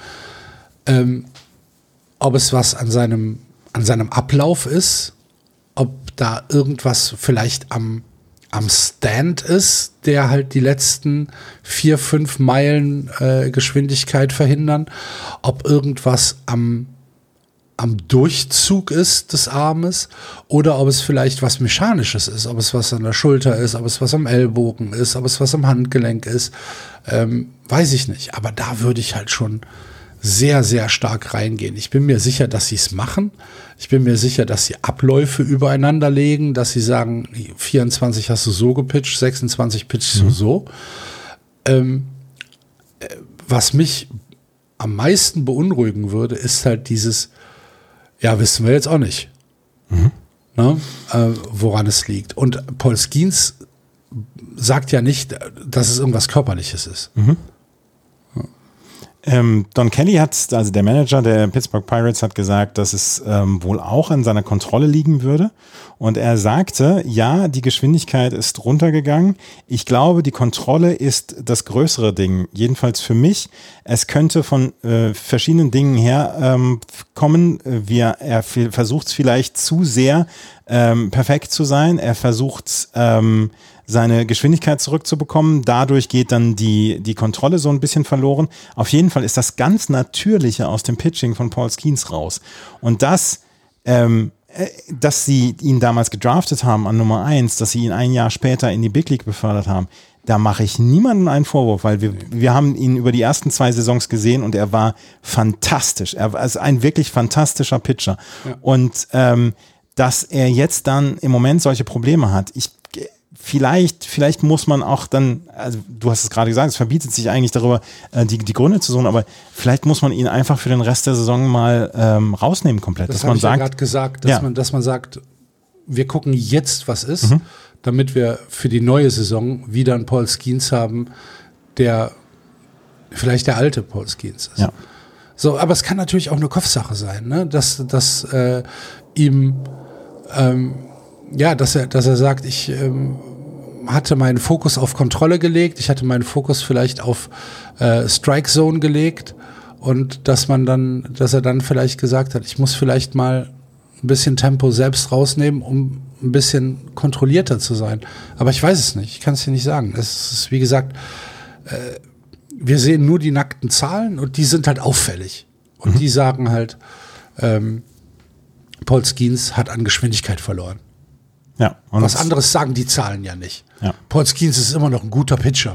Ob es was an seinem Ablauf ist, ob da irgendwas vielleicht am Stand ist, der halt die letzten 4-5 Meilen Geschwindigkeit verhindern, ob irgendwas am Durchzug ist des Armes oder ob es vielleicht was Mechanisches ist, ob es was an der Schulter ist, ob es was am Ellbogen ist, ob es was am Handgelenk ist, weiß ich nicht. Aber da würde ich halt schon sehr, sehr stark reingehen. Ich bin mir sicher, dass sie es machen. Ich bin mir sicher, dass sie Abläufe übereinander legen, dass sie sagen, 24 hast du so gepitcht, 26 pitchst du so. Was mich am meisten beunruhigen würde, ist halt dieses, ja, wissen wir jetzt auch nicht, woran es liegt. Und Paul Skeens sagt ja nicht, dass es irgendwas Körperliches ist. Don Kelly also der Manager der Pittsburgh Pirates, hat gesagt, dass es wohl auch an seiner Kontrolle liegen würde. Und er sagte, ja, die Geschwindigkeit ist runtergegangen. Ich glaube, die Kontrolle ist das größere Ding. Jedenfalls für mich. Es könnte von verschiedenen Dingen her kommen. Er versucht es vielleicht zu sehr perfekt zu sein. Er versucht seine Geschwindigkeit zurückzubekommen. Dadurch geht dann die Kontrolle so ein bisschen verloren. Auf jeden Fall ist das ganz Natürliche aus dem Pitching von Paul Skeens raus. Und dass sie ihn damals gedraftet haben an Nummer 1, dass sie ihn ein Jahr später in die Big League befördert haben, da mache ich niemandem einen Vorwurf, weil wir haben ihn über die ersten 2 Saisons gesehen und er war fantastisch. Er war ein wirklich fantastischer Pitcher. Ja. Und dass er jetzt dann im Moment solche Probleme hat, Vielleicht muss man auch dann, also du hast es gerade gesagt, es verbietet sich eigentlich darüber, die Gründe zu suchen, aber vielleicht muss man ihn einfach für den Rest der Saison mal rausnehmen komplett. Das habe ich ja gerade gesagt, dass man sagt, wir gucken jetzt, was ist, damit wir für die neue Saison wieder einen Paul Skeens haben, der vielleicht der alte Paul Skeens ist. Ja. So, aber es kann natürlich auch eine Kopfsache sein, ne? Dass ihm dass er sagt, ich hatte meinen Fokus auf Kontrolle gelegt, ich hatte meinen Fokus vielleicht auf Strike Zone gelegt und dass er dann vielleicht gesagt hat, ich muss vielleicht mal ein bisschen Tempo selbst rausnehmen, um ein bisschen kontrollierter zu sein. Aber ich weiß es nicht, ich kann es dir nicht sagen. Es ist, wie gesagt, wir sehen nur die nackten Zahlen und die sind halt auffällig. Und die sagen halt, Paul Skeens hat an Geschwindigkeit verloren. Ja, was anderes sagen die Zahlen ja nicht. Ja. Paul Skeens ist immer noch ein guter Pitcher.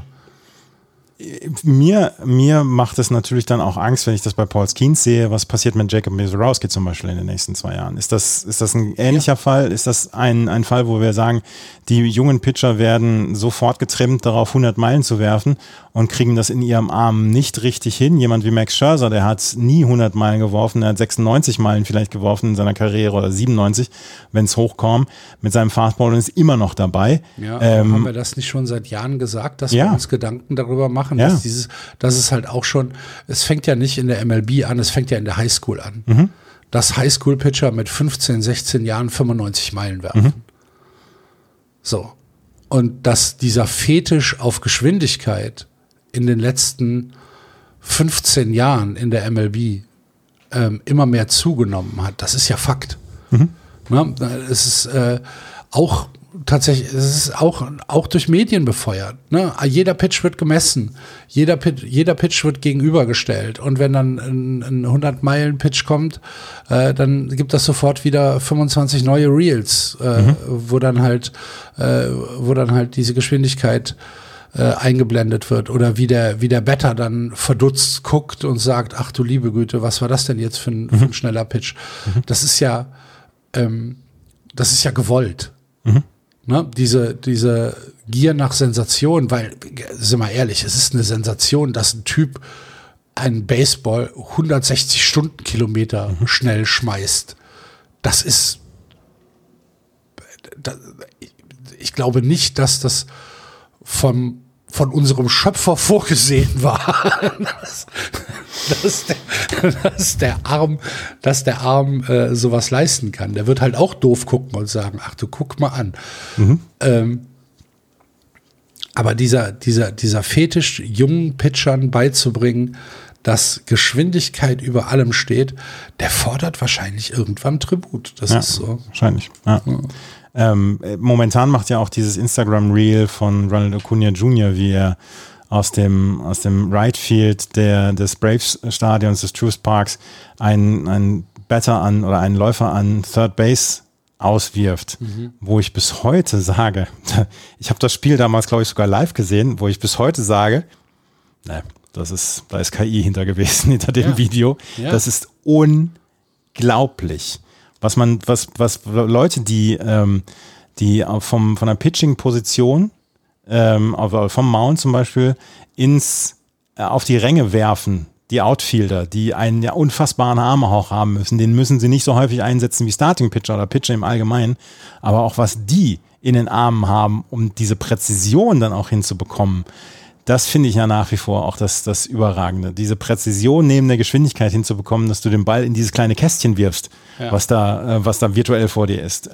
Mir macht es natürlich dann auch Angst, wenn ich das bei Paul Skeens sehe, was passiert mit Jacob Misiorowski zum Beispiel in den nächsten 2 Jahren. Ist das ein ähnlicher Fall? Ist das ein Fall, wo wir sagen, die jungen Pitcher werden sofort getrimmt, darauf 100 Meilen zu werfen und kriegen das in ihrem Arm nicht richtig hin? Jemand wie Max Scherzer, der hat nie 100 Meilen geworfen, er hat 96 Meilen vielleicht geworfen in seiner Karriere oder 97, wenn es hochkommt, mit seinem Fastball und ist immer noch dabei. Ja, haben wir das nicht schon seit Jahren gesagt, dass wir uns Gedanken darüber machen, dass es halt auch schon, es fängt ja nicht in der MLB an, es fängt ja in der Highschool an. Dass Highschool-Pitcher mit 15, 16 Jahren 95 Meilen werfen. So. Und dass dieser Fetisch auf Geschwindigkeit in den letzten 15 Jahren in der MLB immer mehr zugenommen hat, das ist ja Fakt. Na, es ist auch tatsächlich, es ist auch durch Medien befeuert. Ne? Jeder Pitch wird gemessen, jeder Pitch wird gegenübergestellt und wenn dann ein 100-Meilen-Pitch kommt, dann gibt das sofort wieder 25 neue Reels, wo dann halt diese Geschwindigkeit eingeblendet wird oder wie der Batter dann verdutzt guckt und sagt, ach du liebe Güte, was war das denn jetzt für ein schneller Pitch? Das ist ja gewollt. Ne? Diese Gier nach Sensation, weil, sind wir ehrlich, es ist eine Sensation, dass ein Typ einen Baseball 160 Stundenkilometer schnell schmeißt. Ich glaube nicht, dass das von unserem Schöpfer vorgesehen war, dass der Arm sowas leisten kann. Der wird halt auch doof gucken und sagen, ach du, guck mal an. Aber dieser Fetisch, jungen Pitchern beizubringen, dass Geschwindigkeit über allem steht, der fordert wahrscheinlich irgendwann Tribut. Das ist so. Wahrscheinlich, ja. Momentan macht ja auch dieses Instagram-Reel von Ronald Acuna Jr., wie er aus dem Right Field des Braves-Stadions des Truist Parks einen Batter oder einen Läufer an Third Base auswirft, wo ich bis heute sage, ich habe das Spiel damals, glaube ich, sogar live gesehen, wo ich bis heute sage, da ist KI hinter gewesen, hinter dem Video. Ja. Das ist unglaublich. Was Leute, die von der Pitching-Position, vom Mound zum Beispiel, auf die Ränge werfen, die Outfielder, die einen ja unfassbaren Arm auch haben müssen, den müssen sie nicht so häufig einsetzen wie Starting-Pitcher oder Pitcher im Allgemeinen, aber auch was die in den Armen haben, um diese Präzision dann auch hinzubekommen, das finde ich ja nach wie vor auch das Überragende. Diese Präzision neben der Geschwindigkeit hinzubekommen, dass du den Ball in dieses kleine Kästchen wirfst, was da virtuell vor dir ist.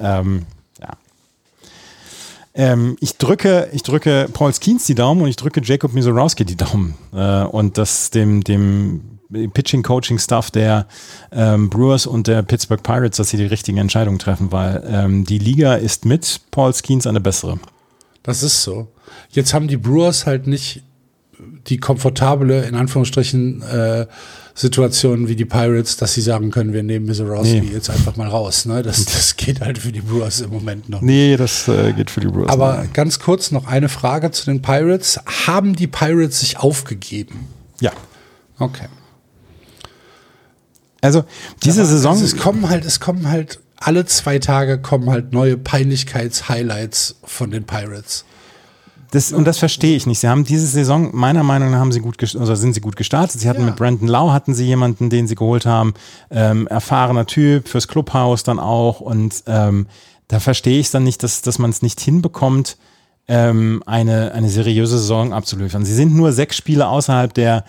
Ich drücke Paul Skeens die Daumen und ich drücke Jacob Misiorowski die Daumen. Und das dem Pitching-Coaching-Staff der Brewers und der Pittsburgh Pirates, dass sie die richtigen Entscheidungen treffen, weil die Liga ist mit Paul Skeens eine bessere. Das ist so. Jetzt haben die Brewers halt nicht die komfortable, in Anführungsstrichen, Situation wie die Pirates, dass sie sagen können, wir nehmen Misiorowski jetzt einfach mal raus. Ne? Das geht halt für die Brewers im Moment noch. Nee, das geht für die Brewers. Aber ganz kurz noch eine Frage zu den Pirates. Haben die Pirates sich aufgegeben? Ja. Okay. Also diese Saison... Also es kommen halt alle 2 Tage kommen halt neue Peinlichkeits-Highlights von den Pirates. Und das verstehe ich nicht. Sie haben diese Saison, meiner Meinung nach, sind sie gut gestartet. Sie hatten mit Brandon Lau jemanden, den sie geholt haben, erfahrener Typ fürs Clubhaus dann auch. Und da verstehe ich es dann nicht, dass man es nicht hinbekommt, eine seriöse Saison abzuliefern. Sie sind nur 6 Spiele außerhalb der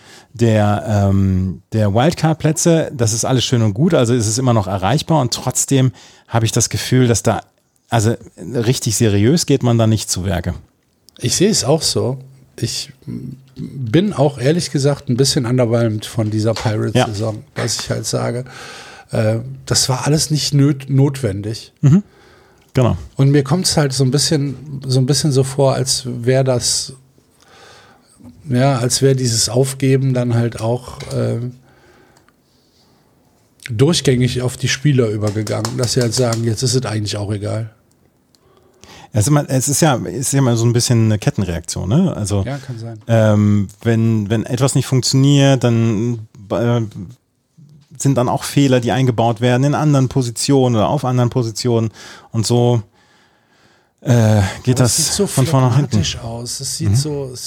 Wildcard-Plätze. Das ist alles schön und gut, also ist es immer noch erreichbar und trotzdem habe ich das Gefühl, dass also richtig seriös geht man da nicht zu Werke. Ich sehe es auch so. Ich bin auch ehrlich gesagt ein bisschen underwhelmed von dieser Pirates-Saison, was ich halt sage. Das war alles nicht notwendig. Genau. Und mir kommt es halt so ein bisschen so vor, als wäre dieses Aufgeben dann halt auch durchgängig auf die Spieler übergegangen, dass sie halt sagen, jetzt ist es eigentlich auch egal. Es ist ja immer so ein bisschen eine Kettenreaktion, ne? Also, ja, kann sein. Wenn etwas nicht funktioniert, dann sind dann auch Fehler, die eingebaut werden in anderen Positionen oder auf anderen Positionen und so geht das sieht so von vorne nach hinten aus. Es sieht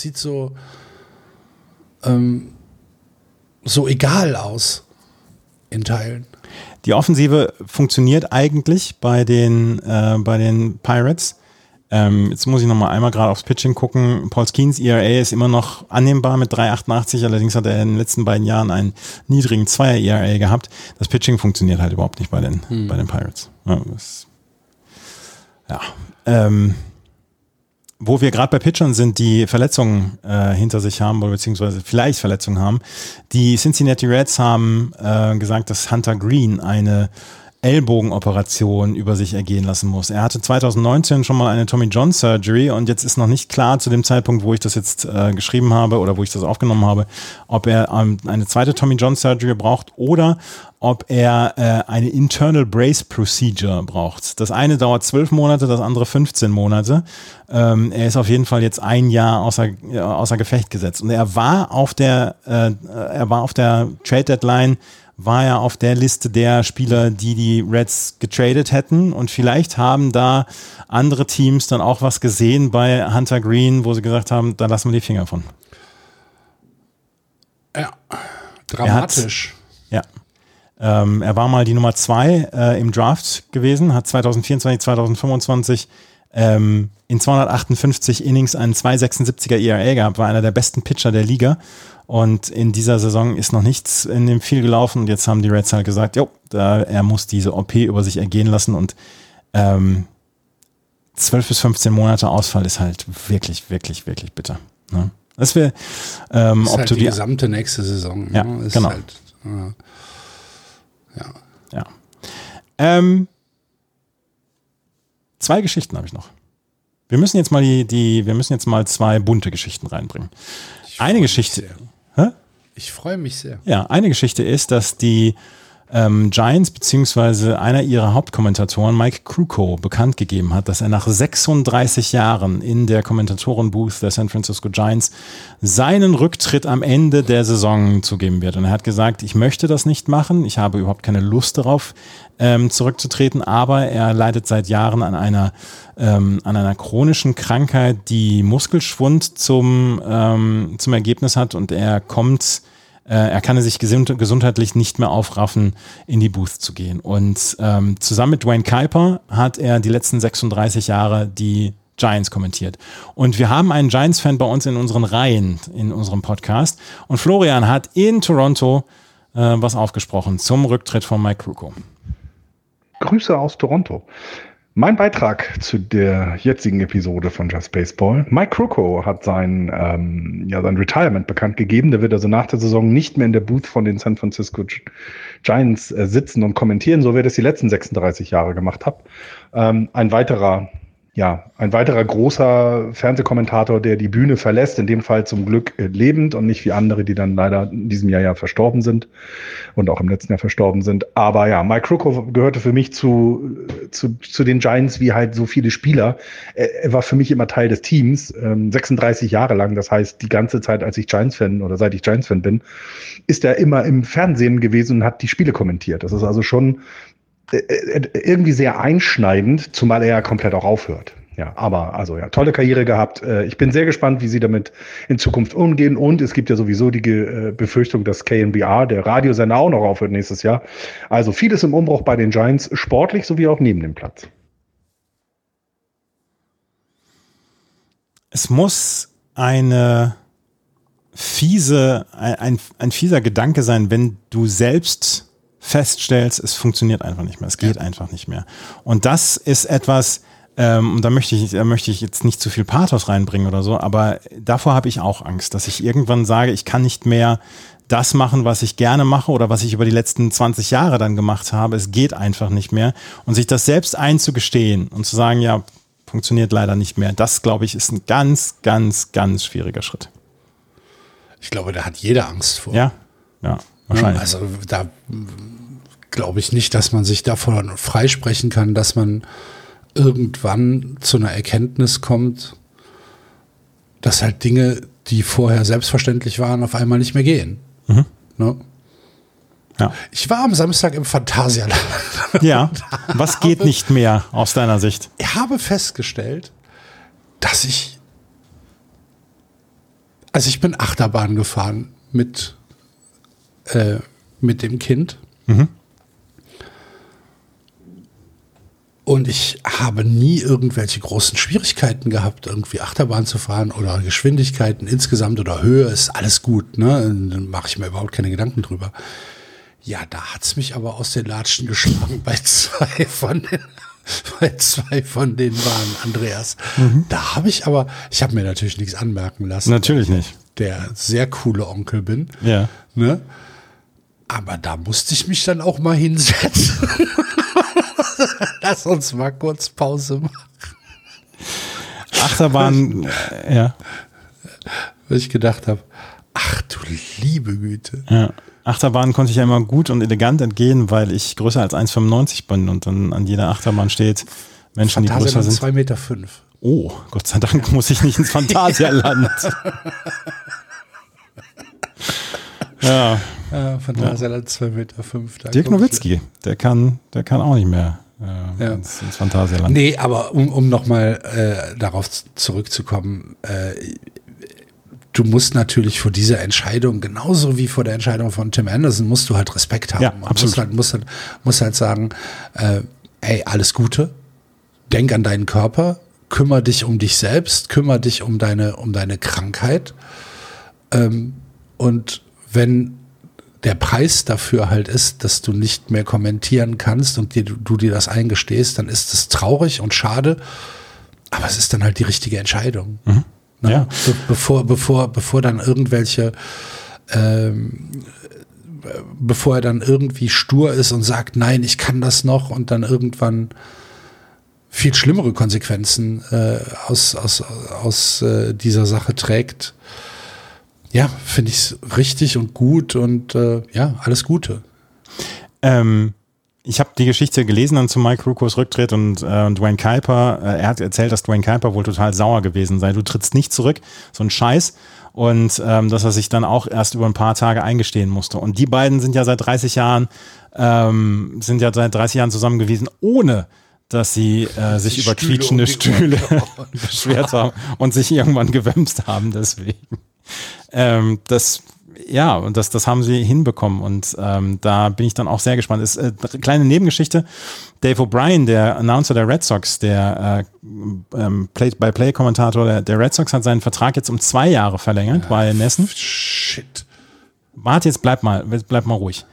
so egal aus in Teilen. Die Offensive funktioniert eigentlich bei den Pirates. Jetzt muss ich noch mal einmal gerade aufs Pitching gucken. Paul Skeens ERA ist immer noch annehmbar mit 3,88, allerdings hat er in den letzten beiden Jahren einen niedrigen 2er ERA gehabt. Das Pitching funktioniert halt überhaupt nicht bei den Pirates. Wo wir gerade bei Pitchern sind, die Verletzungen hinter sich haben, oder beziehungsweise vielleicht Verletzungen haben. Die Cincinnati Reds haben gesagt, dass Hunter Green eine Ellbogenoperation über sich ergehen lassen muss. Er hatte 2019 schon mal eine Tommy John Surgery und jetzt ist noch nicht klar zu dem Zeitpunkt, wo ich das jetzt geschrieben habe oder wo ich das aufgenommen habe, ob er eine zweite Tommy John Surgery braucht oder ob er eine Internal Brace Procedure braucht. Das eine dauert 12 Monate, das andere 15 Monate. Er ist auf jeden Fall jetzt ein Jahr außer Gefecht gesetzt. Und er war auf der Trade Deadline, war er auf der Liste der Spieler, die Reds getradet hätten. Und vielleicht haben da andere Teams dann auch was gesehen bei Hunter Green, wo sie gesagt haben, da lassen wir die Finger von. Ja, dramatisch. Er war mal die Nummer 2 im Draft gewesen, hat 2024, 2025 in 258 Innings einen 2,76er ERA gehabt, war einer der besten Pitcher der Liga. Und in dieser Saison ist noch nichts in dem Viel gelaufen. Und jetzt haben die Reds halt gesagt, er muss diese OP über sich ergehen lassen. Und 12 bis 15 Monate Ausfall ist halt wirklich, wirklich, wirklich bitter. Ne? Das wäre ist halt die gesamte nächste Saison. Ja, ne? Ist genau. Halt, ja. 2 Geschichten habe ich noch. Wir müssen jetzt mal 2 bunte Geschichten reinbringen. Eine Geschichte. Ich freue mich sehr. Ja, eine Geschichte ist, dass die Giants beziehungsweise einer ihrer Hauptkommentatoren, Mike Krukow, bekannt gegeben hat, dass er nach 36 Jahren in der Kommentatorenbooth der San Francisco Giants seinen Rücktritt am Ende der Saison zugeben wird. Und er hat gesagt, ich möchte das nicht machen, ich habe überhaupt keine Lust darauf, zurückzutreten, aber er leidet seit Jahren an einer chronischen Krankheit, die Muskelschwund zum Ergebnis hat und er kann sich gesundheitlich nicht mehr aufraffen, in die Booth zu gehen. Und zusammen mit Dwayne Kuiper hat er die letzten 36 Jahre die Giants kommentiert. Und wir haben einen Giants-Fan bei uns in unseren Reihen, in unserem Podcast. Und Florian hat in Toronto was aufgesprochen zum Rücktritt von Mike Krukow. Grüße aus Toronto. Mein Beitrag zu der jetzigen Episode von Just Baseball. Mike Krukow hat sein Retirement bekannt gegeben. Der wird also nach der Saison nicht mehr in der Booth von den San Francisco Giants sitzen und kommentieren, so wie er das die letzten 36 Jahre gemacht hat. Ein weiterer großer Fernsehkommentator, der die Bühne verlässt, in dem Fall zum Glück lebend und nicht wie andere, die dann leider in diesem Jahr ja verstorben sind und auch im letzten Jahr verstorben sind. Aber ja, Mike Krukow gehörte für mich zu den Giants wie halt so viele Spieler. Er war für mich immer Teil des Teams, 36 Jahre lang. Das heißt, die ganze Zeit, seit ich Giants-Fan bin, ist er immer im Fernsehen gewesen und hat die Spiele kommentiert. Das ist also schon irgendwie sehr einschneidend, zumal er ja komplett auch aufhört. Ja, aber also ja, tolle Karriere gehabt. Ich bin sehr gespannt, wie sie damit in Zukunft umgehen. Und es gibt ja sowieso die Befürchtung, dass KNBR, der Radiosender, auch noch aufhört nächstes Jahr. Also vieles im Umbruch bei den Giants, sportlich sowie auch neben dem Platz. Es muss ein fieser Gedanke sein, wenn du selbst feststellst, es funktioniert einfach nicht mehr, es geht einfach nicht mehr. Und das ist etwas, und da möchte ich jetzt nicht zu viel Pathos reinbringen oder so, aber davor habe ich auch Angst, dass ich irgendwann sage, ich kann nicht mehr das machen, was ich gerne mache oder was ich über die letzten 20 Jahre dann gemacht habe. Es geht einfach nicht mehr. Und sich das selbst einzugestehen und zu sagen, ja, funktioniert leider nicht mehr, das, glaube ich, ist ein ganz, ganz, ganz schwieriger Schritt. Ich glaube, da hat jeder Angst vor. Ja, wahrscheinlich. Also da glaube ich nicht, dass man sich davon freisprechen kann, dass man irgendwann zu einer Erkenntnis kommt, dass halt Dinge, die vorher selbstverständlich waren, auf einmal nicht mehr gehen. Mhm. Ne? Ja. Ich war am Samstag im Phantasialand. Ja, was geht nicht mehr aus deiner Sicht? Ich habe festgestellt, dass ich bin Achterbahn gefahren mit dem Kind. Mhm. Und ich habe nie irgendwelche großen Schwierigkeiten gehabt, irgendwie Achterbahn zu fahren oder Geschwindigkeiten insgesamt oder Höhe, ist alles gut, ne? Dann mache ich mir überhaupt keine Gedanken drüber. Ja, da hat's mich aber aus den Latschen geschlagen bei zwei von den waren, Andreas. Mhm. Da habe ich mir natürlich nichts anmerken lassen. Natürlich nicht. Der sehr coole Onkel bin. Ja. Ne? Aber da musste ich mich dann auch mal hinsetzen. Lass uns mal kurz Pause machen. Achterbahn, ja. Was ich gedacht habe, ach du liebe Güte. Ja. Achterbahn konnte ich ja immer gut und elegant entgehen, weil ich größer als 1,95 bin und dann an jeder Achterbahn steht Menschen, die größer sind. 2,5 Meter. Oh, Gott sei Dank muss ich nicht ins Phantasialand. Ja. Phantasialand 2,5 Meter. Dirk Nowitzki, der kann auch nicht mehr ins Phantasialand. Nee, aber um nochmal darauf zurückzukommen, du musst natürlich vor dieser Entscheidung, genauso wie vor der Entscheidung von Tim Anderson, musst du halt Respekt haben. Ja, absolut. Musst halt sagen, ey, alles Gute, denk an deinen Körper, kümmere dich um dich selbst, kümmere dich um deine Krankheit. Und wenn der Preis dafür halt ist, dass du nicht mehr kommentieren kannst und du dir das eingestehst, dann ist es traurig und schade, aber es ist dann halt die richtige Entscheidung. Mhm. Ja. Bevor dann irgendwelche, bevor er dann irgendwie stur ist und sagt, nein, ich kann das noch und dann irgendwann viel schlimmere Konsequenzen aus dieser Sache trägt. Ja, finde ich es richtig und gut und alles Gute. Ich habe die Geschichte gelesen dann zu Mike Ruccos Rücktritt und Dwayne Kuiper, er hat erzählt, dass Dwayne Kuiper wohl total sauer gewesen sei. Du trittst nicht zurück, so ein Scheiß. Und dass er sich dann auch erst über ein paar Tage eingestehen musste. Und die beiden sind ja seit 30 Jahren zusammen gewesen, ohne dass sie sich über quietschende Stühle beschwert haben und sich irgendwann gewämst haben deswegen. Das haben sie hinbekommen und da bin ich dann auch sehr gespannt. Ist kleine Nebengeschichte. Dave O'Brien, der Announcer der Red Sox, der Play-by-Play-Kommentator der Red Sox, hat seinen Vertrag jetzt um 2 Jahre verlängert bei Nessen. Shit. Warte, jetzt bleib mal ruhig.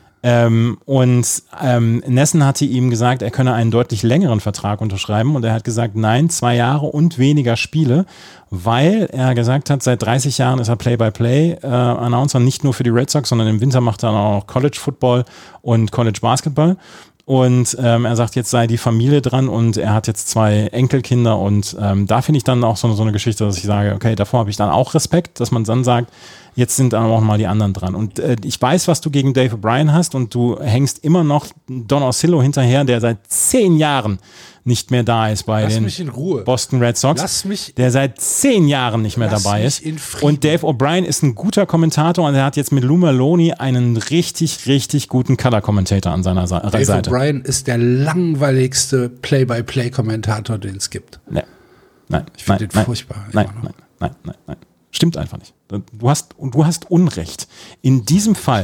Nessen hatte ihm gesagt, er könne einen deutlich längeren Vertrag unterschreiben und er hat gesagt, nein, 2 Jahre und weniger Spiele, weil er gesagt hat, seit 30 Jahren ist er Play-by-Play-Announcer, nicht nur für die Red Sox, sondern im Winter macht er auch College Football und College Basketball. Und er sagt, jetzt sei die Familie dran und er hat jetzt 2 Enkelkinder und da finde ich dann auch so eine Geschichte, dass ich sage, okay, davor habe ich dann auch Respekt, dass man dann sagt, jetzt sind dann auch mal die anderen dran. Und ich weiß, was du gegen Dave O'Brien hast und du hängst immer noch Don Orsillo hinterher, der seit 10 Jahren nicht mehr da ist bei den Boston Red Sox, der seit 10 Jahren nicht mehr dabei ist. Und Dave O'Brien ist ein guter Kommentator und er hat jetzt mit Lou Maloney einen richtig, richtig guten Color-Kommentator an seiner Seite. Dave O'Brien ist der langweiligste Play-by-Play-Kommentator, den es gibt. Nee. Nein, ich finde den furchtbar. Nein. Stimmt einfach nicht. Du hast Unrecht. In diesem Fall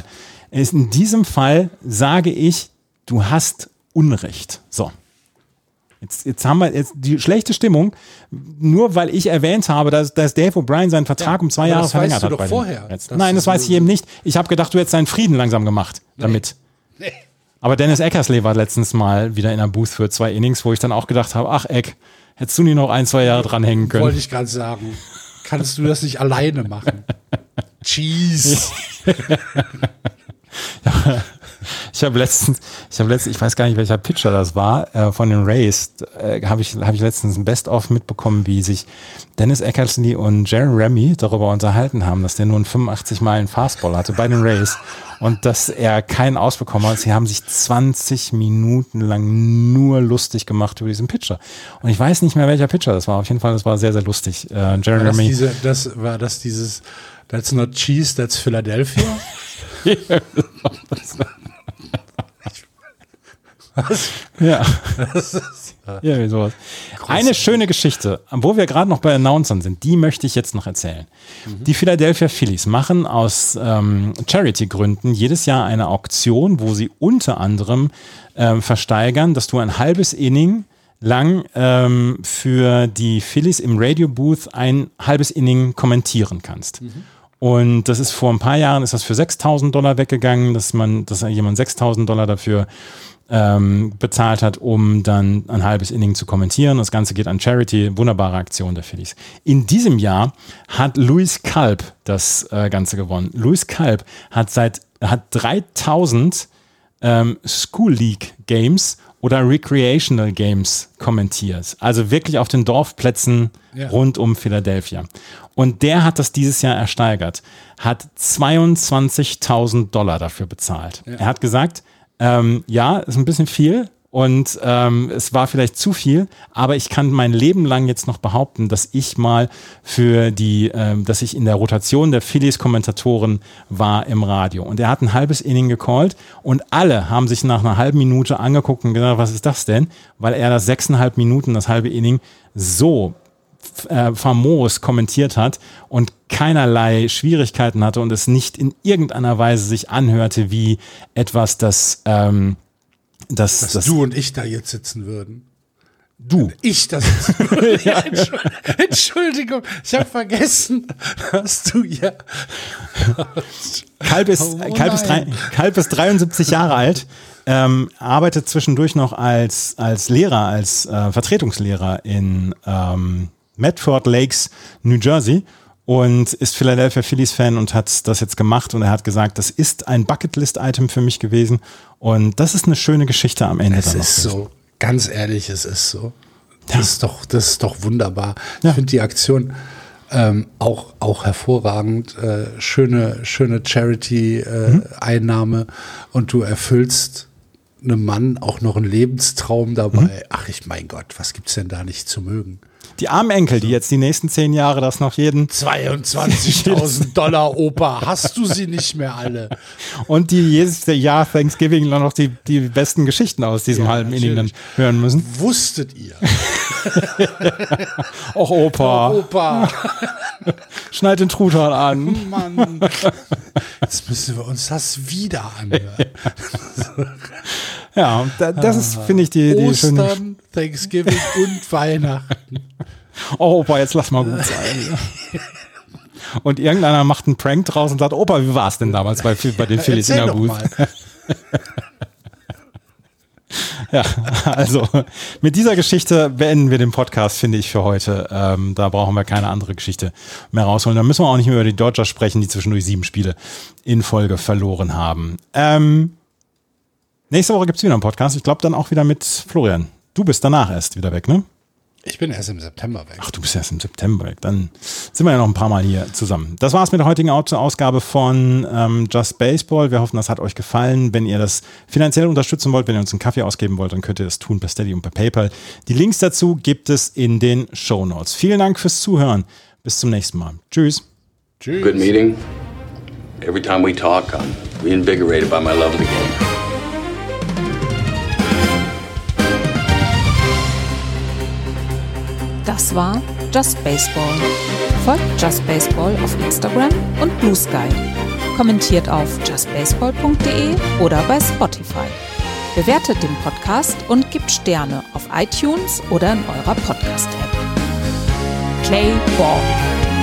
sage ich, du hast Unrecht. So. Jetzt haben wir jetzt die schlechte Stimmung, nur weil ich erwähnt habe, dass Dave O'Brien seinen Vertrag um 2 Jahre verlängert hat. Das weißt du doch vorher. Nein, das weiß ich eben nicht. Ich habe gedacht, du hättest deinen Frieden langsam gemacht damit. Nee. Aber Dennis Eckersley war letztens mal wieder in der Booth für 2 Innings, wo ich dann auch gedacht habe, ach Eck, hättest du nie noch 1, 2 Jahre dranhängen können. Wollte ich gerade sagen. Kannst du das nicht alleine machen? Cheese. Ja, ich weiß gar nicht, welcher Pitcher das war, von den Rays, habe ich letztens ein Best-of mitbekommen, wie sich Dennis Eckersley und Jerry Remy darüber unterhalten haben, dass der nur einen 85 Meilen Fastball hatte bei den Rays und dass er keinen ausbekommen hat. Sie haben sich 20 Minuten lang nur lustig gemacht über diesen Pitcher. Und ich weiß nicht mehr, welcher Pitcher das war. Auf jeden Fall, das war sehr, sehr lustig. Jerry Remy. War das dieses That's not cheese, that's Philadelphia? Was? Ja. Ja, sowas. Eine schöne Geschichte, wo wir gerade noch bei Announcern sind, die möchte ich jetzt noch erzählen. Die Philadelphia Phillies machen aus Charity-Gründen jedes Jahr eine Auktion, wo sie unter anderem versteigern, dass du ein halbes Inning lang für die Phillies im Radio-Booth ein halbes Inning kommentieren kannst. Und das ist vor ein paar Jahren ist das für $6.000 weggegangen, dass jemand $6.000 dafür bezahlt hat, um dann ein halbes Inning zu kommentieren. Das Ganze geht an Charity, wunderbare Aktion der Phillies. In diesem Jahr hat Luis Kalb das Ganze gewonnen. Luis Kalb hat seit hat 3000 School League Games oder Recreational Games kommentiert. Also wirklich auf den Dorfplätzen rund um Philadelphia. Und der hat das dieses Jahr ersteigert, hat $22.000 dafür bezahlt. Ja. Er hat gesagt, ja, ist ein bisschen viel und es war vielleicht zu viel, aber ich kann mein Leben lang jetzt noch behaupten, dass ich mal dass ich in der Rotation der Phillies-Kommentatoren war im Radio. Und er hat ein halbes Inning gecallt und alle haben sich nach einer halben Minute angeguckt und gedacht, was ist das denn? Weil er das 6,5 Minuten, das halbe Inning, so famos kommentiert hat und keinerlei Schwierigkeiten hatte und es nicht in irgendeiner Weise sich anhörte wie etwas, dass du und ich da jetzt sitzen würden. Du. Ich das sitzen würde. Ja, Entschuldigung, ich habe vergessen, dass du ja... Kalb ist 73 Jahre alt, arbeitet zwischendurch noch als Lehrer, als Vertretungslehrer in Medford Lakes, New Jersey und ist Philadelphia Phillies-Fan und hat das jetzt gemacht und er hat gesagt, das ist ein Bucketlist-Item für mich gewesen und das ist eine schöne Geschichte am Ende. Es ist so, ganz ehrlich, es ist so. Das ist doch wunderbar. Ja. Ich finde die Aktion auch hervorragend. Schöne Charity-Einnahme und du erfüllst einem Mann auch noch einen Lebenstraum dabei. Ach, mein Gott, was gibt's denn da nicht zu mögen? Die armen Enkel, die jetzt die nächsten 10 Jahre das noch jeden... $22.000, Opa, hast du sie nicht mehr alle? Und die jedes Jahr Thanksgiving noch die besten Geschichten aus diesem halben Inning dann hören müssen. Wusstet ihr? Och, Opa. Oh, Opa. Schneid den Truthahn an. Mann. Jetzt müssen wir uns das wieder anhören. Ja, das ist, finde ich, die Ostern, schöne... Thanksgiving und Weihnachten. Oh, Opa, jetzt lass mal gut sein. Und irgendeiner macht einen Prank draus und sagt, Opa, wie war es denn damals bei den Phillies in der Booth? Ja, also mit dieser Geschichte beenden wir den Podcast, finde ich, für heute. Da brauchen wir keine andere Geschichte mehr rausholen. Da müssen wir auch nicht mehr über die Dodgers sprechen, die zwischendurch 7 Spiele in Folge verloren haben. Nächste Woche gibt es wieder einen Podcast. Ich glaube dann auch wieder mit Florian. Du bist danach erst wieder weg, ne? Ich bin erst im September weg. Ach, du bist erst im September weg. Dann sind wir ja noch ein paar Mal hier zusammen. Das war's mit der heutigen Ausgabe von Just Baseball. Wir hoffen, das hat euch gefallen. Wenn ihr das finanziell unterstützen wollt, wenn ihr uns einen Kaffee ausgeben wollt, dann könnt ihr das tun per Steady und per PayPal. Die Links dazu gibt es in den Shownotes. Vielen Dank fürs Zuhören. Bis zum nächsten Mal. Tschüss. Tschüss. Good meeting. Every time we talk, I'm reinvigorated by my love of the game. Das war Just Baseball. Folgt Just Baseball auf Instagram und Blue Sky. Kommentiert auf justbaseball.de oder bei Spotify. Bewertet den Podcast und gebt Sterne auf iTunes oder in eurer Podcast-App. Play Ball.